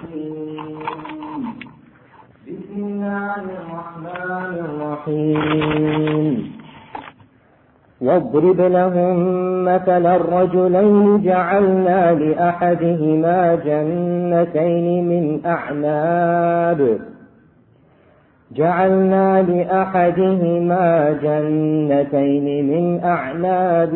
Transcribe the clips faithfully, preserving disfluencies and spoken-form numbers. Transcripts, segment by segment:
الرجيم. بسم الله الرحمن الرحيم. واضرب لهم مثل الرجلين جعلنا لأحدهما جنتين من أعناب جعلنا لأحدهما جنتين من أعناب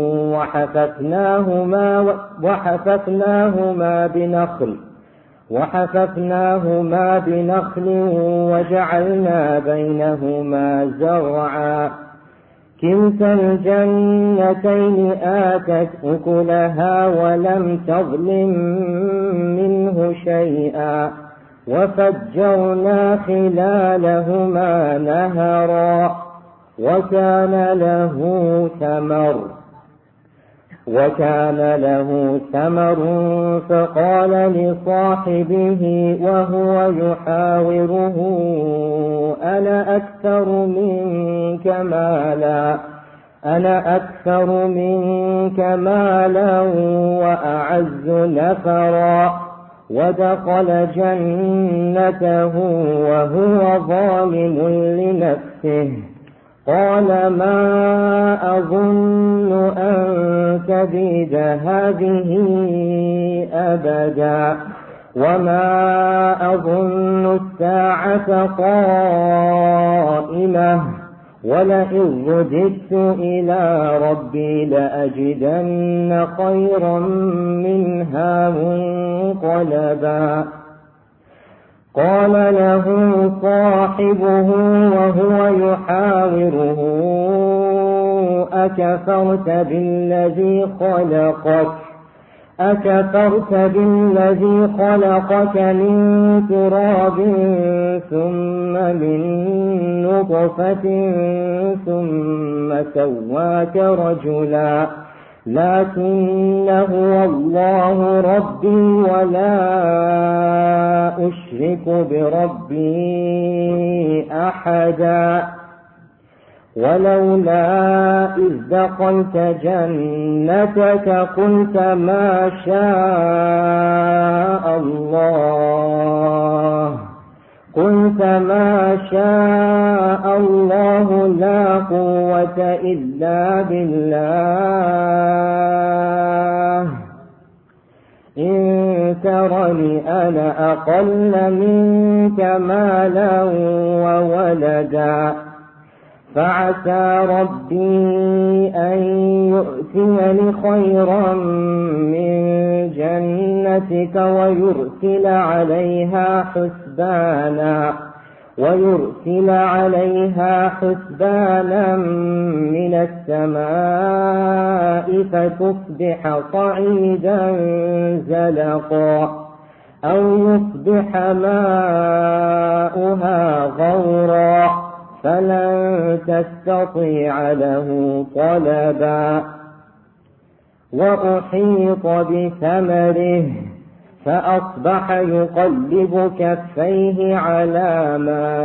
وحففناهما وحففناهما بنخل وحففناهما بنخل وجعلنا بينهما زرعا كلتا الجنتين آتت أكلها ولم تظلم منه شيئا وفجرنا خلالهما نهرا وكان له ثمر وكان له ثمر فقال لصاحبه وهو يحاوره أنا أكثر منك مالا أنا أكثر منك مالا وأعز نفرا ودخل جنته وهو ظالم لنفسه قال ما أظن أن تبيد هذه أبدا وما أظن الساعة قائمة ولئن رددت إلى ربي لأجدن خيرا منها منقلبا. قال له صاحبه وهو يحاوره أكفرت بالذي خلقك أكفرت بالذي خلقك من تراب ثم من نطفة ثم سواك رجلا لكن هو الله ربي ولا أشرك بربي أحدا ولولا إذ دخلت جنتك قلت ما شاء الله قلت ما شاء الله لا قوة إلا بالله إن ترني أنا أقل منك مالا وولدا فعسى ربي أن يؤتيني خيرا من جنتك ويرسل عليها حسبانا ويرسل عليها حسبانا من السماء فتصبح صعيدا زلقا أو يصبح ماؤها غورا فلن تستطيع له طلبا وأحيط بثمره فأصبح يقلب كفيه على ما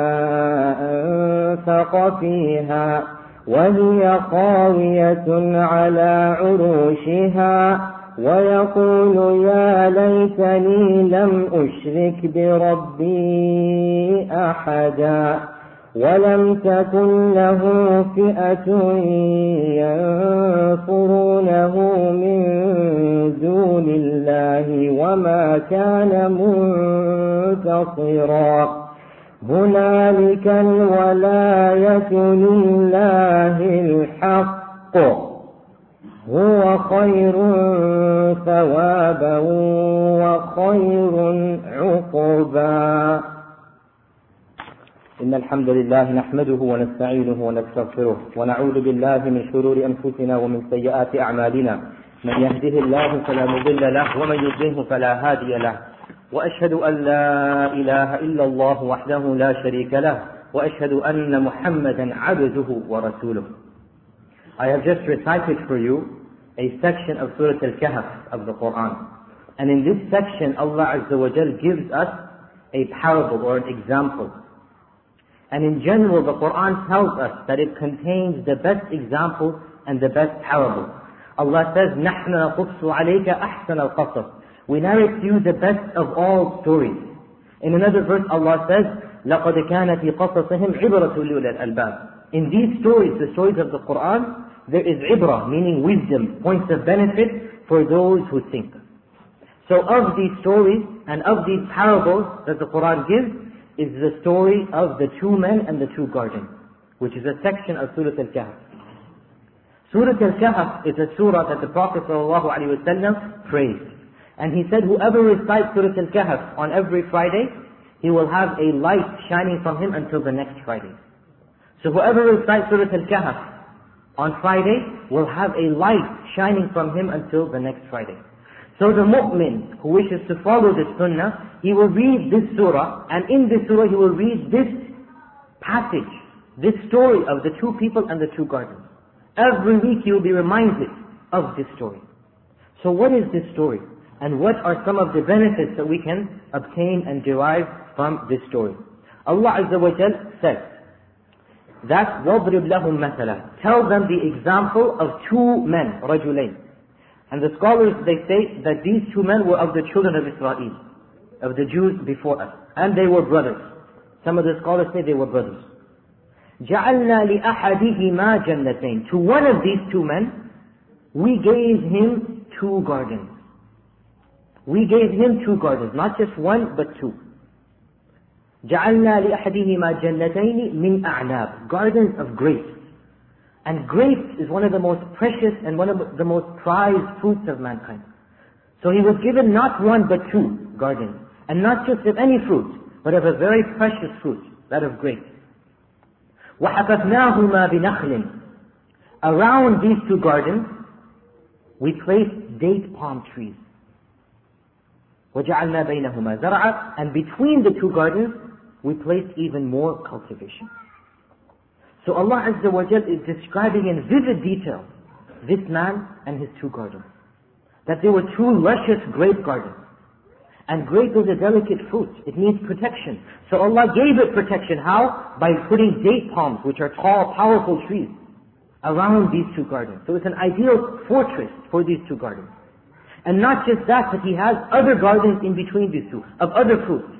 أنفق فيها وهي خاوية على عروشها ويقول يا ليتني لم أشرك بربي أحدا ولم تكن له فئة ينصرونه من دون الله وما كان منتصرا هنالك الولاية لله الحق هو خير ثوابا وخير عقبا. إن الحمد لله نحمده ونستعينه ونستغفره ونعوذ بالله من شرور أنفسنا ومن سيئات أعمالنا من يهده الله فلا مضل له ومن يضلله فلا هادي له وأشهد أن لا إله إلا الله وحده لا شريك له وأشهد أن محمدا عبده ورسوله. I have just recited for you a section of Surah Al-Kahf of the Quran, and in this section Allah Azza wa Jal gives us a parable or an example. And in general, the Quran tells us that it contains the best example and the best parable. Allah says, نَحْنَ نَقُصُّ عَلَيْكَ أَحْسَنَ الْقَصَصِ. We narrate to you the best of all stories. In another verse Allah says, لَقَدْ كَانَ فِي قَصَصِهِمْ عِبْرَةٌ لِأُولِي الْأَلْبَابِ. In these stories, the stories of the Quran, there is ibrah, meaning wisdom, points of benefit for those who think. So of these stories and of these parables that the Quran gives is the story of the two men and the two gardens, which is a section of Surah Al-Kahf. Surah Al-Kahf is a surah that the Prophet ﷺ praised. And he said, whoever recites Surah Al-Kahf on every Friday, he will have a light shining from him until the next Friday. So whoever recites Surah Al-Kahf on Friday will have a light shining from him until the next Friday. So the mu'min who wishes to follow this sunnah, he will read this surah, and in this surah he will read this passage, this story of the two people and the two gardens. Every week he will be reminded of this story. So what is this story? And what are some of the benefits that we can obtain and derive from this story? Allah Azza wa Jal says that وَضْرِبْ لَهُمْ مَثَلًا. Tell them the example of two men, رَجُلَيْن. And the scholars, they say that these two men were of the children of Israel, of the Jews before us. And they were brothers. Some of the scholars say they were brothers. جَعَلْنَا لِأَحَدِهِمَا جَنَّتَيْن. To one of these two men, we gave him two gardens. We gave him two gardens, not just one, but two. جَعَلْنَا لِأَحَدِهِمَا جَنَّتَيْنِ مِنْ أَعْنَابٍ. Gardens of grapes. And grapes is one of the most precious and one of the most prized fruits of mankind. So he was given not one but two gardens. And not just of any fruit, but of a very precious fruit, that of grapes. وَحَفَفْنَاهُمَا بِنَخْلٍ. Around these two gardens, we placed date palm trees. وَجَعَلْنَا بَيْنَهُمَا زَرْعًا. And between the two gardens, we placed even more cultivation. So Allah Azza wa Jal is describing in vivid detail this man and his two gardens. That they were two luscious grape gardens. And grape is a delicate fruit. It needs protection. So Allah gave it protection. How? By putting date palms, which are tall, powerful trees, around these two gardens. So it's an ideal fortress for these two gardens. And not just that, but he has other gardens in between these two, of other fruits.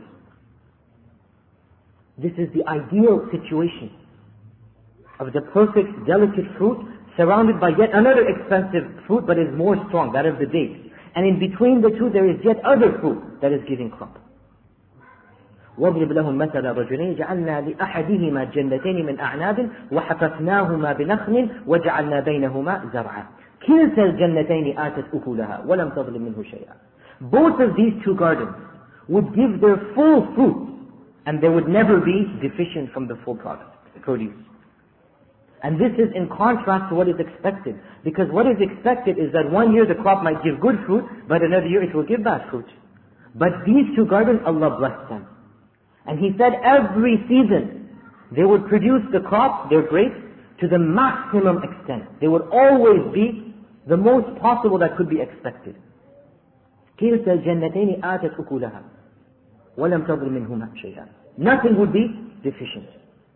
This is the ideal situation of the perfect, delicate fruit, surrounded by yet another expensive fruit, but is more strong, that of the date. And in between the two, there is yet other fruit that is giving crop. وَاضْرِبْ لَهُمْ مَثَلَ رَجُلَيْنِ جَعَلْنَا لِأَحَدِهِمَا جَنَّتَيْنِ مِنْ أَعْنَابٍ وَحَفَفْنَاهُمَا بِنَخْلٍ وَجَعَلْنَا بَيْنَهُمَا زَرْعًا. كِلْتَا الْجَنَّتَيْنِ آتَتْ أُكُلَهَا وَلَمْ تَظْلِمْ مِنْهُ شَيْئًا. Both of these two gardens would give their full fruit, and they would never be deficient from the full product, produce. And this is in contrast to what is expected. Because what is expected is that one year the crop might give good fruit, but another year it will give bad fruit. But these two gardens, Allah blessed them. And He said every season they would produce the crop, their grapes, to the maximum extent. They would always be the most possible that could be expected. كِلْتَا الْجَنَّتَيْنِ آتَتْ أُكُلَهَا وَلَمْ تَظْلِمْ مِنْهُمَا شَيْئًا. Nothing would be deficient.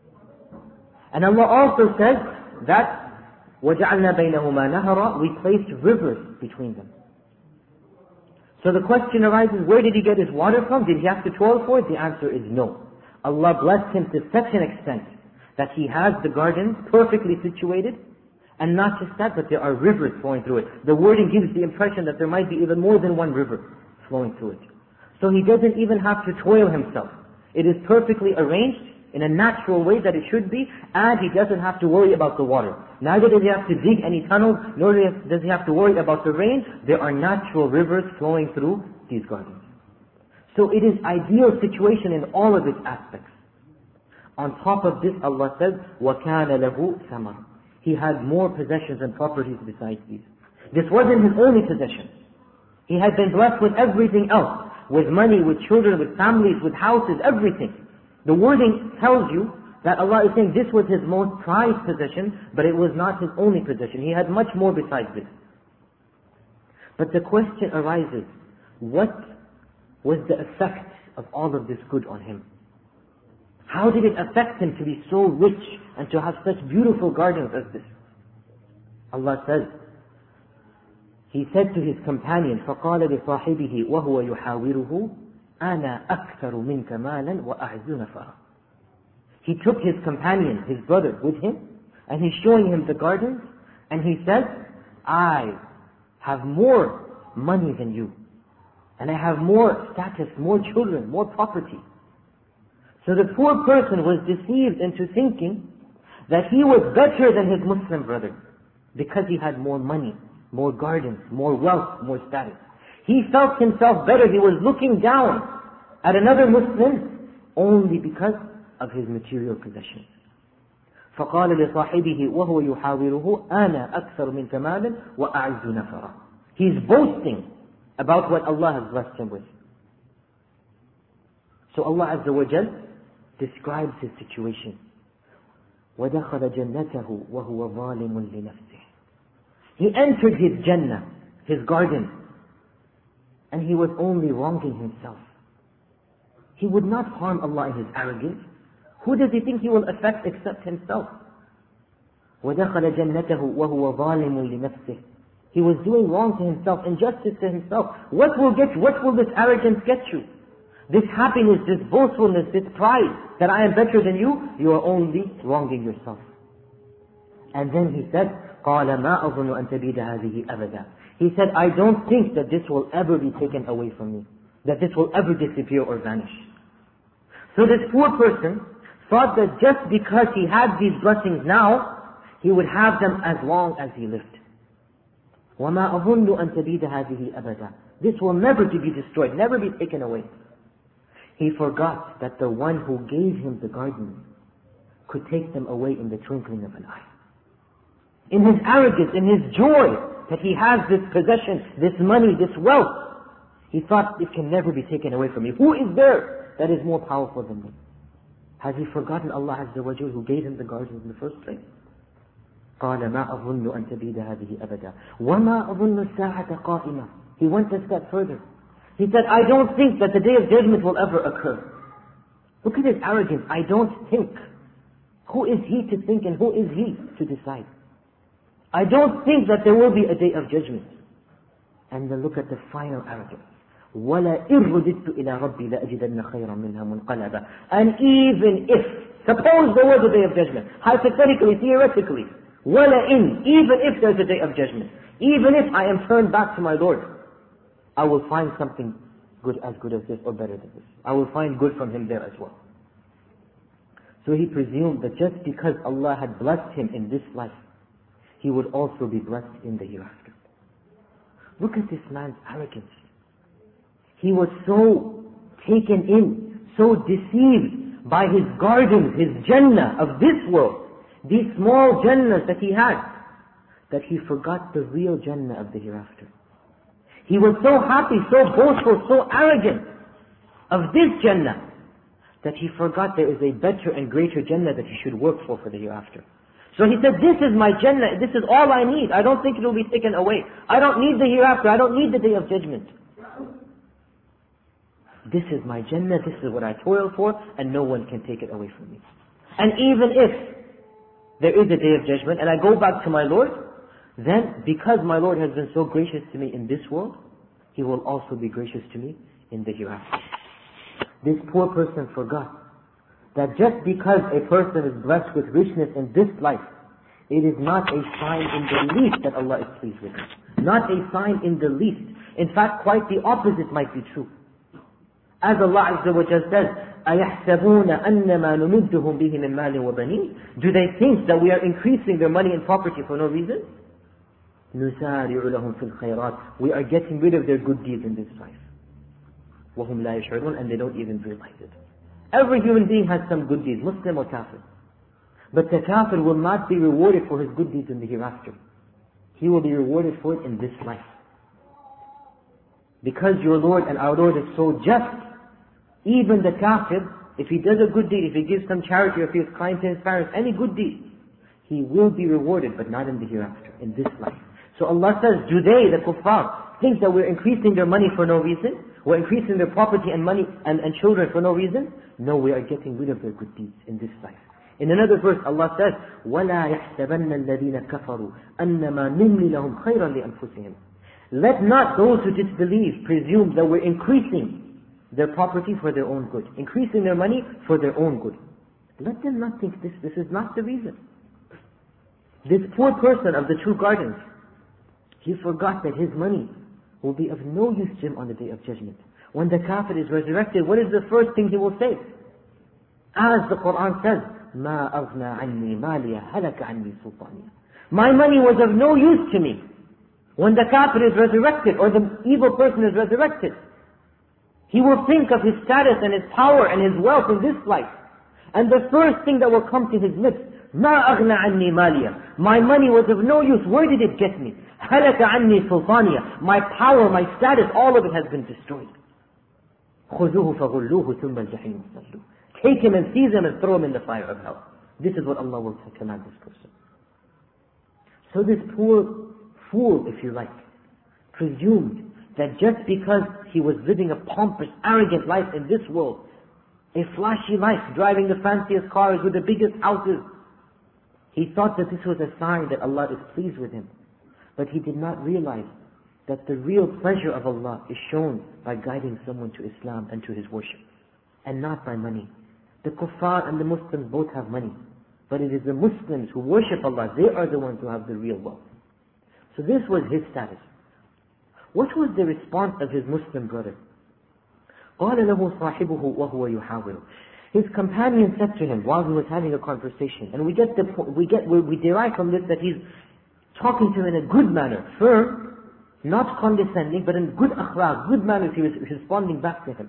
And Allah also says that وَجَعَلْنَا بَيْنَهُمَا نَهَرًا. We placed rivers between them. So the question arises, where did he get his water from? Did he have to toil for it? The answer is no. Allah blessed him to such an extent that he has the garden perfectly situated. And not just that, but there are rivers flowing through it. The wording gives the impression that there might be even more than one river flowing through it. So he doesn't even have to toil himself. It is perfectly arranged in a natural way that it should be, and he doesn't have to worry about the water. Neither does he have to dig any tunnels, nor does he have to worry about the rain. There are natural rivers flowing through these gardens. So it is ideal situation in all of its aspects. On top of this, Allah says, وَكَانَ لَهُ ثَمَرٌ. He had more possessions and properties besides these. This wasn't his only possession. He had been blessed with everything else, with money, with children, with families, with houses, everything. The wording tells you that Allah is saying this was his most prized possession, but it was not his only possession. He had much more besides this. But the question arises, what was the effect of all of this good on him? How did it affect him to be so rich and to have such beautiful gardens as this? Allah says, he said to his companion, فَقَالَ لِصَاحِبِهِ وَهُوَ يُحَاوِرُهُ أَنَا أَكْثَرُ مِنْكَ مَالًا وَأَعْزُ نَفَرًا. He took his companion, his brother, with him, and he's showing him the gardens, and he says, I have more money than you, and I have more status, more children, more property. So the poor person was deceived into thinking that he was better than his Muslim brother because he had more money, more gardens, more wealth, more status. He felt himself better. He was looking down at another Muslim only because of his material possessions. فقال لصاحبه وهو يحاوره أنا أكثر منك مالا وأعز نفرا. He's boasting about what Allah has blessed him with. So Allah Azza wa Jal describes his situation. وَدَخَلَ جَنَّتَهُ وَهُوَ ظَالِمٌ لِنَفْسِهِ. He entered his Jannah, his garden, and he was only wronging himself. He would not harm Allah in his arrogance. Who does he think he will affect except himself? وَدَخَلَ جَنَّتَهُ وَهُوَ ظَالِمٌ لِنَفْسِهِ. He was doing wrong to himself, injustice to himself. What will get you? What will this arrogance get you? This happiness, this boastfulness, this pride that I am better than you, you are only wronging yourself. And then he said, قَالَ مَا أَظُنُّ أَن تَبِيدَ هَذِهِ أَبَدًا. He said, I don't think that this will ever be taken away from me, that this will ever disappear or vanish. So this poor person thought that just because he had these blessings now, he would have them as long as he lived. وَمَا أَظُنُّ أَن تَبِيدَ هَذِهِ أَبَدًا. This will never to be destroyed, never be taken away. He forgot that the one who gave him the garden could take them away in the twinkling of an eye. In his arrogance, in his joy that he has this possession, this money, this wealth, he thought it can never be taken away from me. Who is there that is more powerful than me? Has he forgotten Allah Azza wa Jal who gave him the garden in the first place? قال ما أظن أن تبيد هذه أبدا وما أظن الساعة قائمة. He went a step further. He said, I don't think that the day of judgment will ever occur. Look at his arrogance. I don't think. Who is he to think and who is he to decide? I don't think that there will be a day of judgment. And then look at the final arrogance. وَلَا إِن رُدِدْتُ إِلَىٰ رَبِّي لَأَجِدَنَّ خَيْرًا مِنْهَا مُنْقَلَبًا. And even if, suppose there was a day of judgment, hypothetically, theoretically, وَلَا إِن, even if there's a day of judgment, even if I am turned back to my Lord, I will find something good as good as this or better than this. I will find good from him there as well. So he presumed that just because Allah had blessed him in this life, he would also be blessed in the hereafter. Look at this man's arrogance. He was so taken in, so deceived by his gardens, his Jannah of this world, these small Jannahs that he had, that he forgot the real Jannah of the hereafter. He was so happy, so boastful, so arrogant of this Jannah, that he forgot there is a better and greater Jannah that he should work for for the hereafter. So he said, this is my Jannah, this is all I need. I don't think it will be taken away. I don't need the hereafter, I don't need the day of judgment. This is my Jannah, this is what I toil for, and no one can take it away from me. And even if there is a day of judgment, and I go back to my Lord, then because my Lord has been so gracious to me in this world, He will also be gracious to me in the hereafter. This poor person forgot that just because a person is blessed with richness in this life, it is not a sign in the least that Allah is pleased with him. Not a sign in the least. In fact, quite the opposite might be true. As Allah Azza wa Jalla says, أَيَحْسَبُونَ أَنَّمَا نُمِدُّهُمْ بِهِ مِنْ مَالٍ وَبَنِينَ. Do they think that we are increasing their money and property for no reason? نُسَارِعُ لَهُمْ فِي الْخَيْرَاتِ. We are getting rid of their good deeds in this life. وَهُمْ لَا يَشْعُرُونَ. And they don't even realize it. Every human being has some good deeds, Muslim or Kafir. But the Kafir will not be rewarded for his good deeds in the hereafter. He will be rewarded for it in this life. Because your Lord and our Lord is so just, even the Kafir, if he does a good deed, if he gives some charity, or if he is kind to his parents, any good deed, he will be rewarded, but not in the hereafter, in this life. So Allah says, do they, the kuffar, think that we're increasing their money for no reason? We're increasing their property and money and, and children for no reason? No, we are getting rid of their good deeds in this life. In another verse, Allah says, وَلَا يَحْسَبَنَّ الَّذِينَ كَفَرُوا أَنَّمَا نُمْلِ لَهُمْ خَيْرًا لِأَنفُسِهِمْ. Let not those who disbelieve presume that we're increasing their property for their own good, increasing their money for their own good. Let them not think this. This is not the reason. This poor person of the two gardens, he forgot that his money will be of no use to him on the day of judgment. When the kafir is resurrected, what is the first thing he will say? As the Quran says, مَا أَغْنَى عَنِّي مَالِيَ هَلَكَ عَنِّي سُلْطَانِيَ. My money was of no use to me. When the kafir is resurrected, or the evil person is resurrected, he will think of his status and his power and his wealth in this life. And the first thing that will come to his lips, مَا أَغْنَى عَنِّي مَالِيَ. My money was of no use. Where did it get me? هَلَكَ عَنِّي سُلْطَانِيَ. My power, my status, all of it has been destroyed. خُذُوهُ فَغُلُّوهُ ثُمَّ الْجَحِيمُ صَلُّوهُ. Take him and seize him and throw him in the fire of hell. This is what Allah will command this person. So this poor fool, if you like, presumed that just because he was living a pompous, arrogant life in this world, a flashy life, driving the fanciest cars with the biggest houses, he thought that this was a sign that Allah is pleased with him. But he did not realize that the real pleasure of Allah is shown by guiding someone to Islam and to his worship, and not by money. The kuffar and the Muslims both have money, but it is the Muslims who worship Allah, they are the ones who have the real wealth. So this was his status. What was the response of his Muslim brother? قَالَ لَهُ صَاحِبُهُ وَهُوَ يُحَاوِرُ. His companion said to him while he was having a conversation, and we get the we get we derive from this that he's talking to him in a good manner, firm, not condescending, but in good akhlaq, good manners. He was responding back to him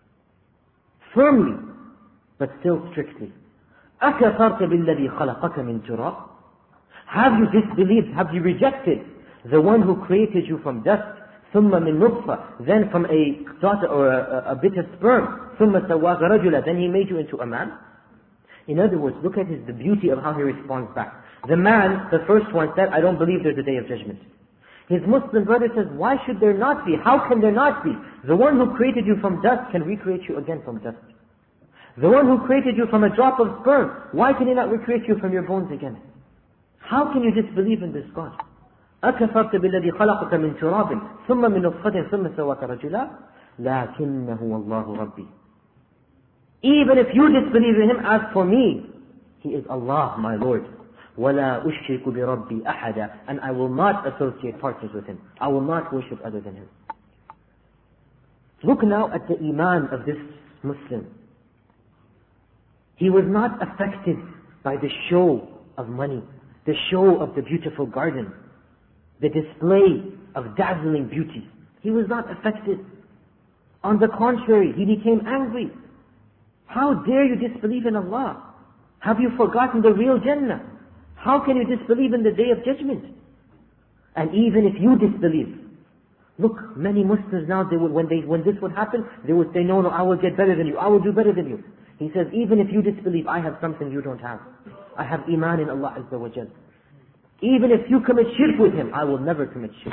firmly, but still strictly. أَكَفَرْتَ بِالَّذِي خَلَقَكَ مِنْ تُرَابٍ. Have you disbelieved? Have you rejected the one who created you from dust? ثُمَّ مِن نُطْفَةٍ. Then from a daughter or a, a, a bit of sperm. ثُمَّ سَوَّاكَ رَجُلًا. Then he made you into a man. In other words, look at his, the beauty of how he responds back. The man, the first one, said, I don't believe there's a day of judgment. His Muslim brother says, why should there not be? How can there not be? The one who created you from dust can recreate you again from dust. The one who created you from a drop of sperm, why can he not recreate you from your bones again? How can you disbelieve in this God? أَكَفَرْتَ بِالَّذِي خَلَقَكَ مِنْ تُرَابٍ ثُمَّ مِنْ نُطْفَةٍ ثُمَّ سَوَّاكَ رَجُلًا لَكِنَّهُ اللَّهُ رَبِّي. Even if you disbelieve in him, as for me, he is Allah, my Lord. وَلَا أُشْرِكُ بِرَبِّي أَحَدًا. And I will not associate partners with him. I will not worship other than him. Look now at the iman of this Muslim. He was not affected by the show of money, the show of the beautiful garden, the display of dazzling beauty. He was not affected. On the contrary, he became angry. How dare you disbelieve in Allah? Have you forgotten the real Jannah? How can you disbelieve in the Day of Judgment? And even if you disbelieve, look, many Muslims now, they would, when, they, when this would happen, they would say, no, no, I will get better than you. I will do better than you. He says, even if you disbelieve, I have something you don't have. I have iman in Allah Azza wa Jal. Even if you commit shirk with him, I will never commit shirk.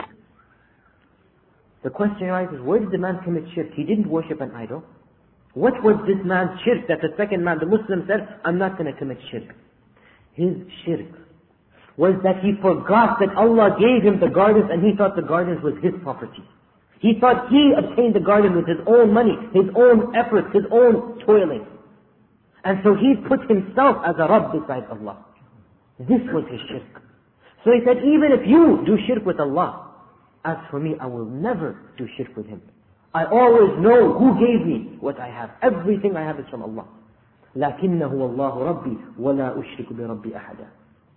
The question arises, where did the man commit shirk? He didn't worship an idol. What was this man's shirk that the second man, the Muslim, said, I'm not going to commit shirk? His shirk was that he forgot that Allah gave him the gardens and he thought the gardens was his property. He thought he obtained the garden with his own money, his own efforts, his own toiling. And so he put himself as a Rabb beside Allah. This was his shirk. So he said, even if you do shirk with Allah, as for me, I will never do shirk with him. I always know who gave me what I have. Everything I have is from Allah. لَكِنَّهُ اللَّهُ رَبِّي وَلَا أُشْرِكُ بِرَبِّي أَحَدًا.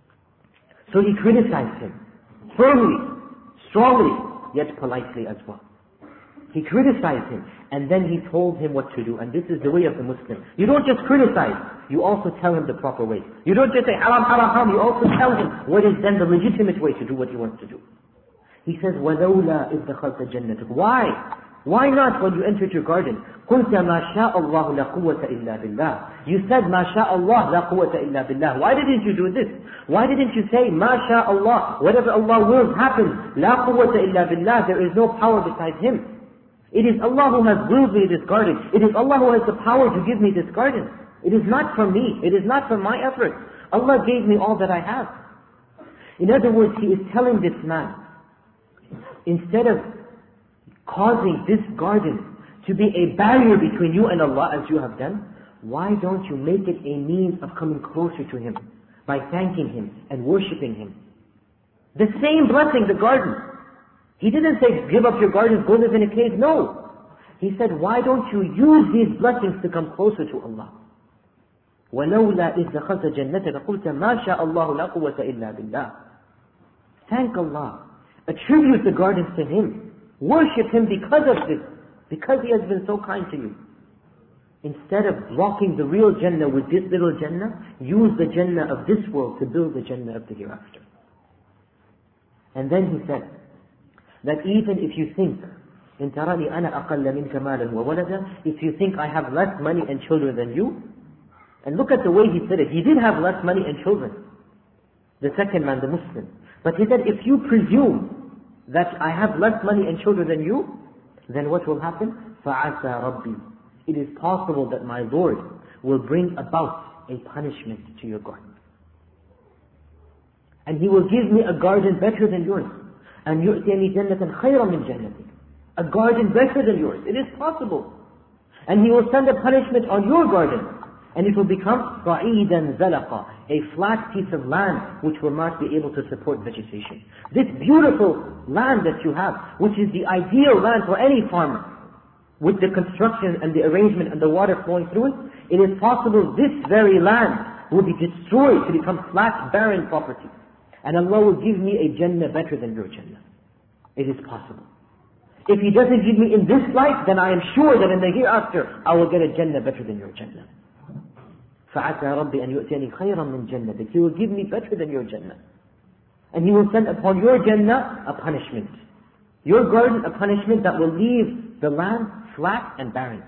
So he criticized him, firmly, strongly, yet politely as well. He criticized him, and then he told him what to do. And this is the way of the Muslim. You don't just criticize, you also tell him the proper way. You don't just say, haram, haram, haram, you also tell him what is then the legitimate way to do what he wants to do. He says, وَلَوْلَا إِذْ دَخَلْتَ جَنَّتِكَ. Why? Why not when you entered your garden? قُلْتَ مَا شَاءَ اللَّهُ لَا قُوَّةَ إِلَّا بِاللَّهِ. You said, مَا شَاءَ اللَّهُ لَا قُوَّةَ إِلَّا بِاللَّهِ. Why didn't you do this? Why didn't you say, مَا شَاءَ اللَّهُ, whatever Allah wills happens, لَا قُوَّةَ إِلَّا بِاللَّهِ. There is no power besides Him. It is Allah who has willed me this garden. It is Allah who has the power to give me this garden. It is not from me. It is not from my efforts. Allah gave me all that I have. In other words, he is telling this man, instead of causing this garden to be a barrier between you and Allah as you have done, why don't you make it a means of coming closer to Him by thanking Him and worshipping Him? The same blessing, the garden. He didn't say, give up your gardens, go live in a cave. No. He said, why don't you use these blessings to come closer to Allah? وَلَوْلَا إِذْ دَخَلْتَ جَنَّتَكَ قُلْتَ مَا شَاءَ اللَّهُ لَا قُوَّةَ إِلَّا بِاللَّهِ. Thank Allah. Attribute the gardens to Him. Worship Him because of this. Because He has been so kind to you. Instead of blocking the real Jannah with this little Jannah, use the Jannah of this world to build the Jannah of the hereafter. And then He said, that even if you think, إِن تَرَانِي أَنَا أَقَلَّ مِنْكَ مَالًا وَوَلَدًا, if you think I have less money and children than you, and look at the way he said it. He did have less money and children. The second man, the Muslim. But he said, if you presume that I have less money and children than you, then what will happen? فَعَسَى رَبِّي. It is possible that my Lord will bring about a punishment to your garden. And He will give me a garden better than yours. And يُؤْتِيَنِي جَنَّةً خَيْرًا مِنْ جَنَّتِكَ. A garden better than yours. It is possible. And He will send a punishment on your garden. And it will become صَعِيدًا زَلَقًا, a flat piece of land which will not be able to support vegetation. This beautiful land that you have, which is the ideal land for any farmer, with the construction and the arrangement and the water flowing through it, it is possible this very land will be destroyed to become flat, barren property. And Allah will give me a Jannah better than your Jannah. It is possible. If He doesn't give me in this life, then I am sure that in the hereafter, I will get a Jannah better than your Jannah. فَعَسَى رَبِّي أَنْ يُؤْتِيَنِي خَيْرًا مِنْ جَنَّتِكَ. He will give me better than your Jannah. And He will send upon your Jannah a punishment. Your garden, a punishment that will leave the land flat and barren.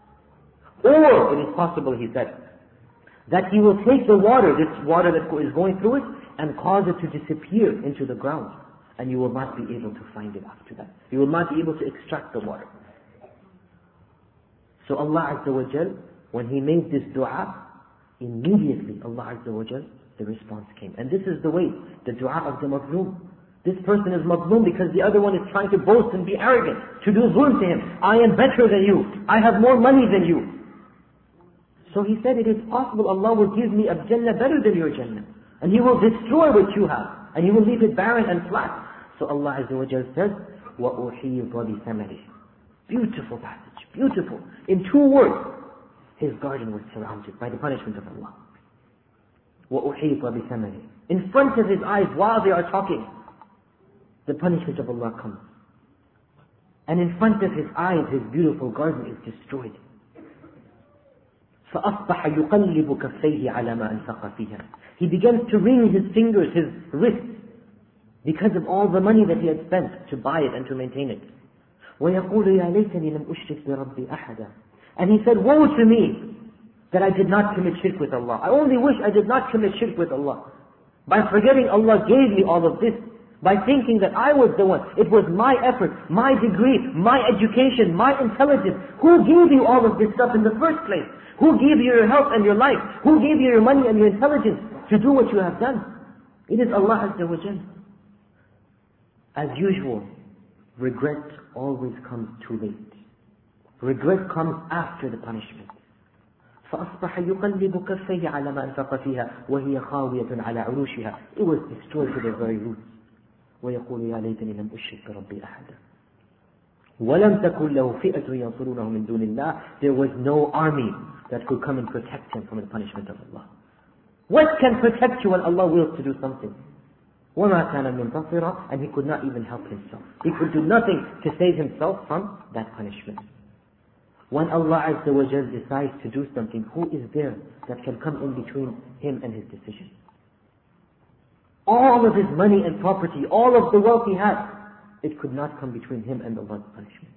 Or, it is possible, He said, that He will take the water, this water that is going through it, and cause it to disappear into the ground. And you will not be able to find it after that. You will not be able to extract the water. So Allah Azza wa Jal, when He made this dua, immediately Allah Azza wa Jal, the response came. And this is the way, the dua of the mazloom. This person is mazloom because the other one is trying to boast and be arrogant, to do zulm to him. I am better than you. I have more money than you. So he said, it is possible Allah will give me a Jannah better than your Jannah. And He will destroy what you have. And He will leave it barren and flat. So Allah Azza wa Jal says, وَأُحِيطَ بِثَمَرِهِ. Beautiful passage. Beautiful. In two words. His garden was surrounded by the punishment of Allah. وَأُحِيطَ بِثَمَرِهِ. In front of his eyes, while they are talking, the punishment of Allah comes. And in front of his eyes, his beautiful garden is destroyed. فَأَصْبَحَ يُقَلِّبُ كَفَّيْهِ عَلَى مَا أَنْفَقَ فِيهَا. He begins to wring his fingers, his wrists, because of all the money that he had spent to buy it and to maintain it. وَيَقُولُ يَا لَيْتَنِي لَمْ أُشْرِكْ بِرَبِّي أَحَدًا. And he said, woe to me that I did not commit shirk with Allah. I only wish I did not commit shirk with Allah. By forgetting Allah gave me all of this. By thinking that I was the one. It was my effort, my degree, my education, my intelligence. Who gave you all of this stuff in the first place? Who gave you your health and your life? Who gave you your money and your intelligence to do what you have done? It is Allah Azza wa Jal. As usual, regret always comes too late. Regret comes after the punishment. فَأَصْبَحَ يُقَلِّبُ كَفَّيْهِ عَلَى مَا أَنْفَقَ فِيهَا وَهِيَ خَاوِيَةٌ عَلَى عُرُوشِهَا. It was destroyed to their very roots. وَيَقُولُ يَا لَيْتَنِي لَمْ أُشْرِكْ بِرَبِّي أَحَدًا. وَلَمْ تَكُنْ لَهُ فِئَةٌ يَنْصُرُونَهُ مِنْ دُونِ اللَّهِ. There was no army that could come and protect him from the punishment of Allah. What can protect you when Allah wills to do something? وَمَا كَانَ مُنْتَصِرًا. And he could not even help himself. He could do nothing to save himself from that punishment. When Allah Azza wa Jal decides to do something, who is there that can come in between him and his decision? All of his money and property, all of the wealth he had, it could not come between him and Allah's punishment.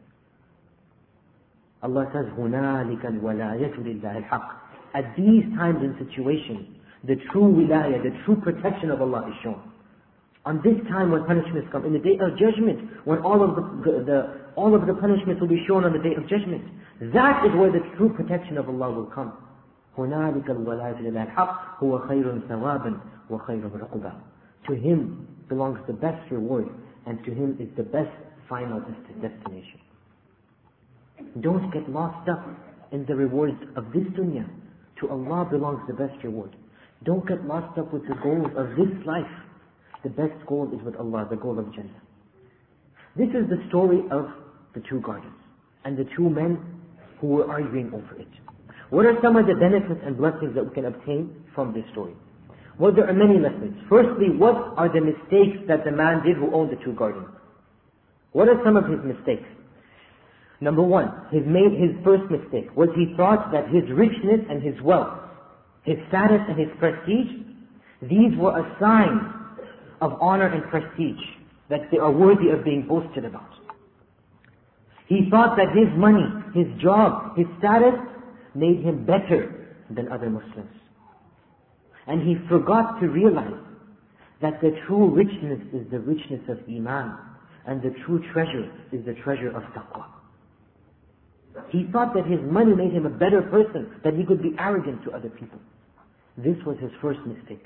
Allah says, هُنَالِكَ الْوَلَايَةُ لِلَّهِ الْحَقِّ. At these times and situations, the true wilayah, the true protection of Allah is shown. On this time when punishments come, in the day of judgment, when all of the, the, the all of the punishments will be shown on the day of judgment, that is where the true protection of Allah will come. هُنَالِكَ الْوَلَايَةُ لِلَّهِ الْحَقِّ هُوَ خَيْرٌ ثَوَابًا وَخَيْرٌ عُقْبًا. To Him belongs the best reward, and to Him is the best final destination. Don't get lost up in the rewards of this dunya. To Allah belongs the best reward. Don't get lost up with the goals of this life. The best goal is with Allah, the goal of Jannah. This is the story of the two gardens and the two men who were arguing over it. What are some of the benefits and blessings that we can obtain from this story? Well, there are many lessons. Firstly, what are the mistakes that the man did who owned the two gardens? What are some of his mistakes? Number one, his main, his first mistake was he thought that his richness and his wealth, his status and his prestige, these were a sign of honor and prestige, that they are worthy of being boasted about. He thought that his money, his job, his status made him better than other Muslims. And he forgot to realize that the true richness is the richness of Iman, and the true treasure is the treasure of taqwa. He thought that his money made him a better person, that he could be arrogant to other people. This was his first mistake.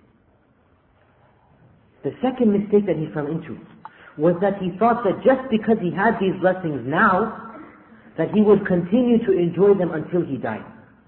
The second mistake that he fell into was that he thought that just because he had these blessings now, that he would continue to enjoy them until he died.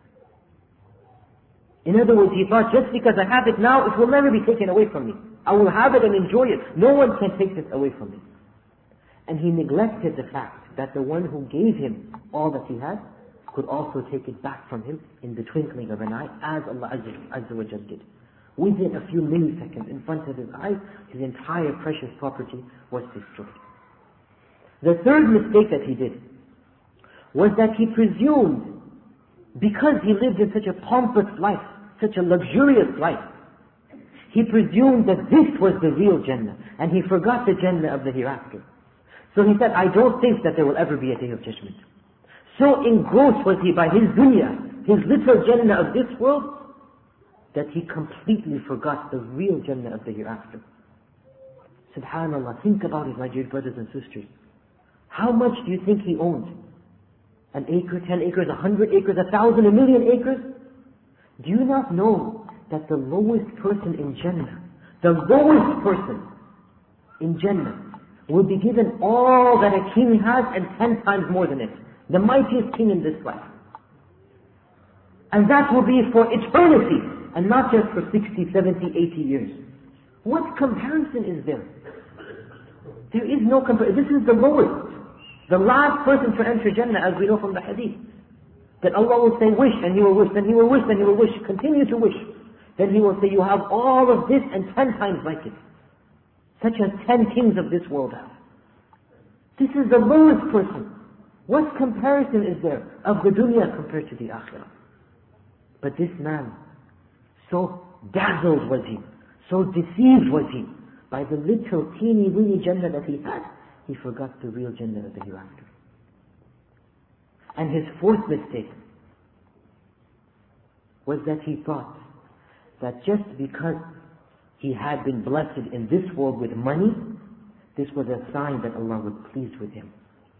In other words, he thought, just because I have it now, it will never be taken away from me. I will have it and enjoy it. No one can take this away from me. And he neglected the fact that the one who gave him all that he had could also take it back from him in the twinkling of an eye, as Allah Azza wa Jal did. Within a few milliseconds, in front of his eyes, his entire precious property was destroyed. The third mistake that he did was that he presumed, because he lived in such a pompous life, such a luxurious life, he presumed that this was the real Jannah, and he forgot the Jannah of the hereafter. So he said, I don't think that there will ever be a day of judgment. So engrossed was he by his dunya, his little Jannah of this world, that he completely forgot the real Jannah of the hereafter. Subhanallah, think about it, my dear brothers and sisters. How much do you think he owned? An acre, ten acres, a hundred acres, a thousand, a million acres? Do you not know that the lowest person in Jannah, the lowest person in Jannah, will be given all that a king has and ten times more than it? The mightiest king in this life. And that will be for eternity, and not just for sixty, seventy, eighty years. What comparison is there? There is no comparison. This is the lowest. The last person to enter Jannah, as we know from the hadith. That Allah will say, wish, and He will wish, then He will wish, then He will wish, continue to wish. Then He will say, you have all of this and ten times like it. Such as ten kings of this world have. This is the lowest person. What comparison is there of the dunya compared to the akhirah? But this man, so dazzled was he, so deceived was he, by the little teeny weeny Jannah that he had, he forgot the real Jannah of the hereafter. And his fourth mistake was that he thought that just because he had been blessed in this world with money, this was a sign that Allah was pleased with him.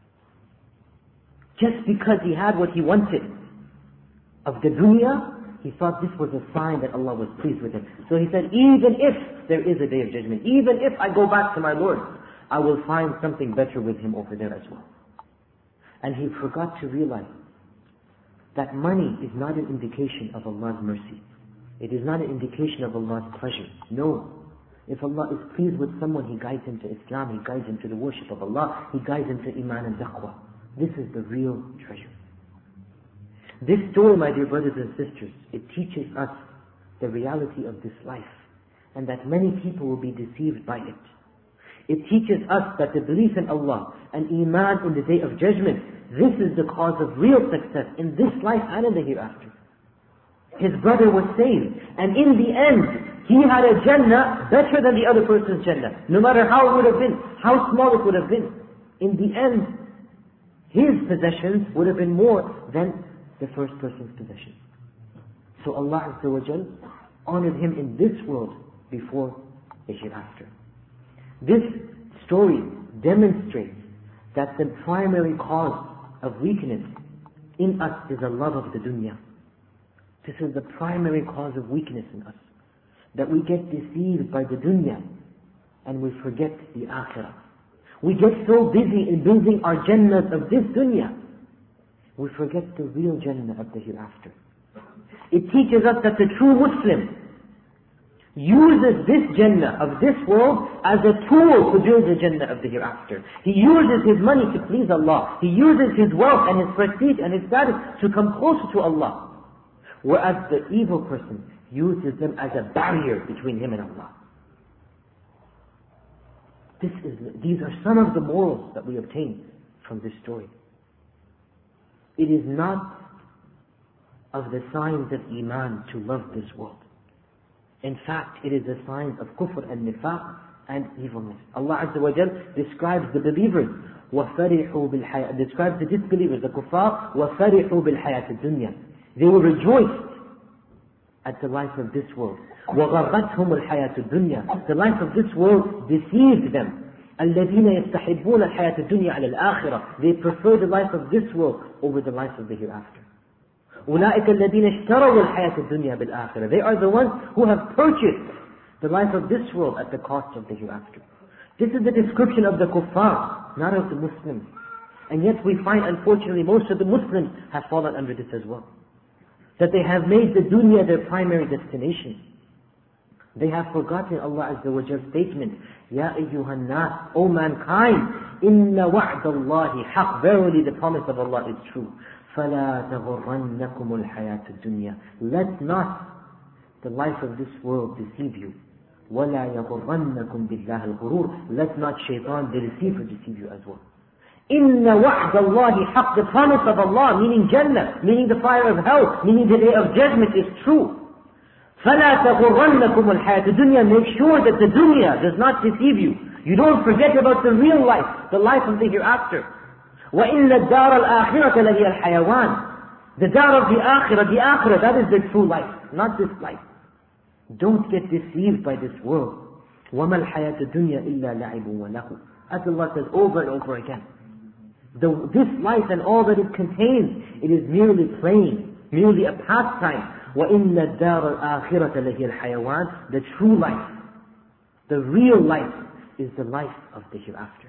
Just because he had what he wanted of the dunya, he thought this was a sign that Allah was pleased with him. So he said, even if there is a day of judgment, even if I go back to my Lord, I will find something better with him over there as well. And he forgot to realize that money is not an indication of Allah's mercy. It is not an indication of Allah's pleasure. No. If Allah is pleased with someone, He guides him to Islam, He guides him to the worship of Allah, He guides him to Iman and Taqwa. This is the real treasure. This story, my dear brothers and sisters, it teaches us the reality of this life, and that many people will be deceived by it. It teaches us that the belief in Allah and Iman in the Day of Judgment, this is the cause of real success in this life and in the hereafter. His brother was saved, and in the end, he had a Jannah better than the other person's Jannah. No matter how it would have been, how small it would have been. In the end, his possessions would have been more than the first person's possessions. So Allah Azza wa Jal honored him in this world before the hereafter. This story demonstrates that the primary cause of weakness in us is a love of the dunya. This is the primary cause of weakness in us. That we get deceived by the dunya and we forget the akhirah. We get so busy in building our Jannahs of this dunya, we forget the real Jannah of the hereafter. It teaches us that the true Muslim uses this Jannah of this world as a tool to build the Jannah of the hereafter. He uses his money to please Allah. He uses his wealth and his prestige and his status to come closer to Allah. Whereas the evil person uses them as a barrier between him and Allah. This is, these are some of the morals that we obtain from this story. It is not of the signs of Iman to love this world. In fact, it is a sign of kufr and nifaq and evilness. Allah Azza wa Jal describes the believers, وَفَرِحُوا بِالْحَيَاةِ describes the disbelievers, the kuffar, وَفَرِحُوا بِالْحَيَاةِ الدُّنْيَا. They were rejoiced at the life of this world. وَغَرَّتْهُمُ الْحَيَاةُ الدُّنْيا. The life of this world deceived them. الَّذِينَ يَسْتَحِبُّونَ الْحَيَاةَ الدُّنْيا عَلَى الْآخِرَةِ. They prefer the life of this world over the life of the hereafter. أولئك الذين اشتروا الحياة الدنيا بالآخرة. They are the ones who have purchased the life of this world at the cost of the hereafter. This is the description of the kuffar, not of the Muslims. And yet we find, unfortunately, most of the Muslims have fallen under this as well. That they have made the dunya their primary destination. They have forgotten Allah Azza wa Jall's statement, Ya ayyuhan nas, O mankind, inna wa'da Allahi haq. Verily the promise of Allah is true. فَلَا تَغُرَّنَّكُمُ الْحَيَاةُ الدُّنْيَا. Let not the life of this world deceive you. وَلَا يَغُرَّنَّكُمْ بِاللَّهِ الْغُرُورِ. Let not shaitan, the deceiver, deceive you as well. إِنَّ وَعْدَ اللَّهِ حَقٌّ. The promise of Allah, meaning Jannah, meaning the fire of hell, meaning the day of judgment, is true. فَلَا تَغُرَّنَّكُمُ الْحَيَاةُ الدُّنْيَا. Make sure that the dunya does not deceive you. You don't forget about the real life, the life of the hereafter. وَإِنَّ الدَّارَ الْآخِرَةَ لَهِيَ الْحَيَوَانِ. The dar of the akhirah, the akhirah, that is the true life, not this life. Don't get deceived by this world. وَمَا الْحَيَاةُ الدُّنْيَا إِلَّا لَعِبٌ وَلَهُ. As Allah says over and over again. The, this life and all that it contains, it is merely playing, merely a pastime. وَإِنَّ الدَّارَ الْآخِرَةَ لَهِيَ الْحَيَوَانِ. The true life, the real life, is the life of the hereafter.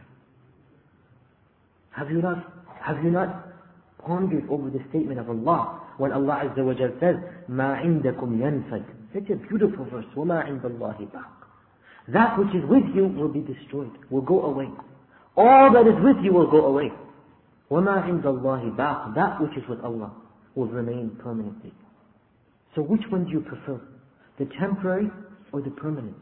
Have you not, have you not pondered over the statement of Allah when Allah Azza wa Jal says, مَا عِنْدَكُمْ يَنْفَدْ. Such a beautiful verse. وَمَا عِنْدَ اللَّهِ بَاقٍ. That which is with you will be destroyed, will go away. All that is with you will go away. وَمَا عِنْدَ اللَّهِ بَاقٍ. That which is with Allah will remain permanently. So which one do you prefer? The temporary or the permanent?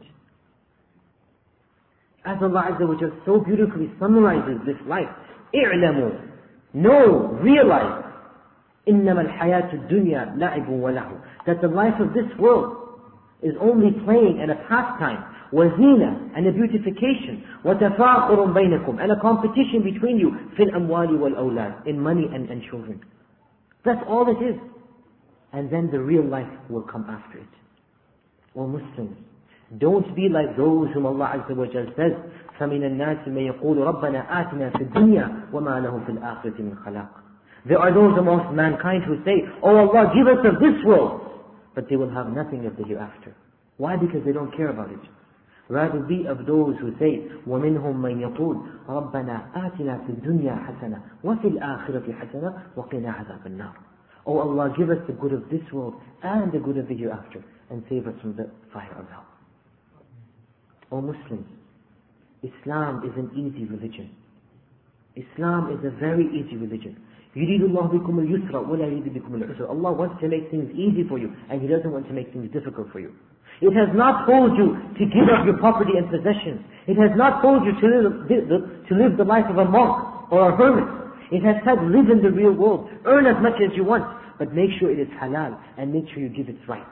As Allah Azza wa Jal so beautifully summarizes this life, اعلموا, know, realize, إنما الحياة الدنيا لعب وله. That the life of this world is only playing and a pastime, وزينة, and a beautification, وتفاخر بينكم, and a competition between you, في الأموال والأولاد, in money and, and children. That's all it is. And then the real life will come after it. O Muslims, don't be like those whom Allah Azza wa Jal says, فَمِنَ النَّاسِ مَن يَقُولُ رَبَّنَا آتِنَا فِي الدُّنْيَا وَمَا لَهُ فِي الْآخِرَةِ مِنْ خَلَاقٍ. There are those amongst mankind who say, Oh Allah, give us of this world, but they will have nothing of the hereafter. Why? Because they don't care about it. Rather be of those who say, وَمِنْهُمْ مَن يَقُولُ رَبَّنَا آتِنَا فِي الدُّنْيا حَسَنَةً وَفِي الْآخِرَةِ حَسَنَةً وَقِنَا عَذَابَ النَّارِ. Oh Allah, give us the good of this world and the good of the hereafter, and save us from the fire of hell. O Muslims, Islam is an easy religion. Islam is a very easy religion. يُرِيدُ اللَّهُ بِكُمُ الْيُسْرَ وَلَا يُرِيدُ بِكُمُ الْعُسْرَ. Allah wants to make things easy for you, and He doesn't want to make things difficult for you. It has not told you to give up your property and possessions. It has not told you to live, to live the life of a monk or a hermit. It has said live in the real world, earn as much as you want, but make sure it is halal, and make sure you give its rights.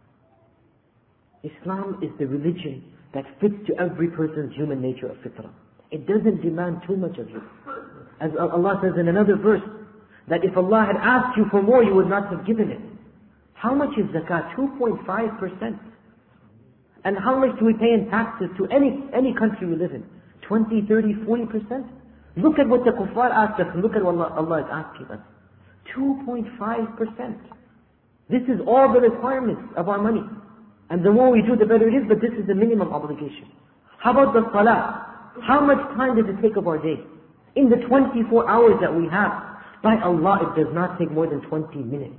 Islam is the religion that fits to every person's human nature of fitrah. It doesn't demand too much of you. As Allah says in another verse, that if Allah had asked you for more, you would not have given it. How much is zakat? two point five percent. And how much do we pay in taxes to any, any country we live in? twenty, thirty, forty percent? Look at what the kuffar asked us, and look at what Allah, Allah is asking us. two point five percent. This is all the requirements of our money. And the more we do, the better it is, but this is the minimum obligation. How about the salah? How much time does it take of our day? In the twenty-four hours that we have, by Allah, it does not take more than twenty minutes.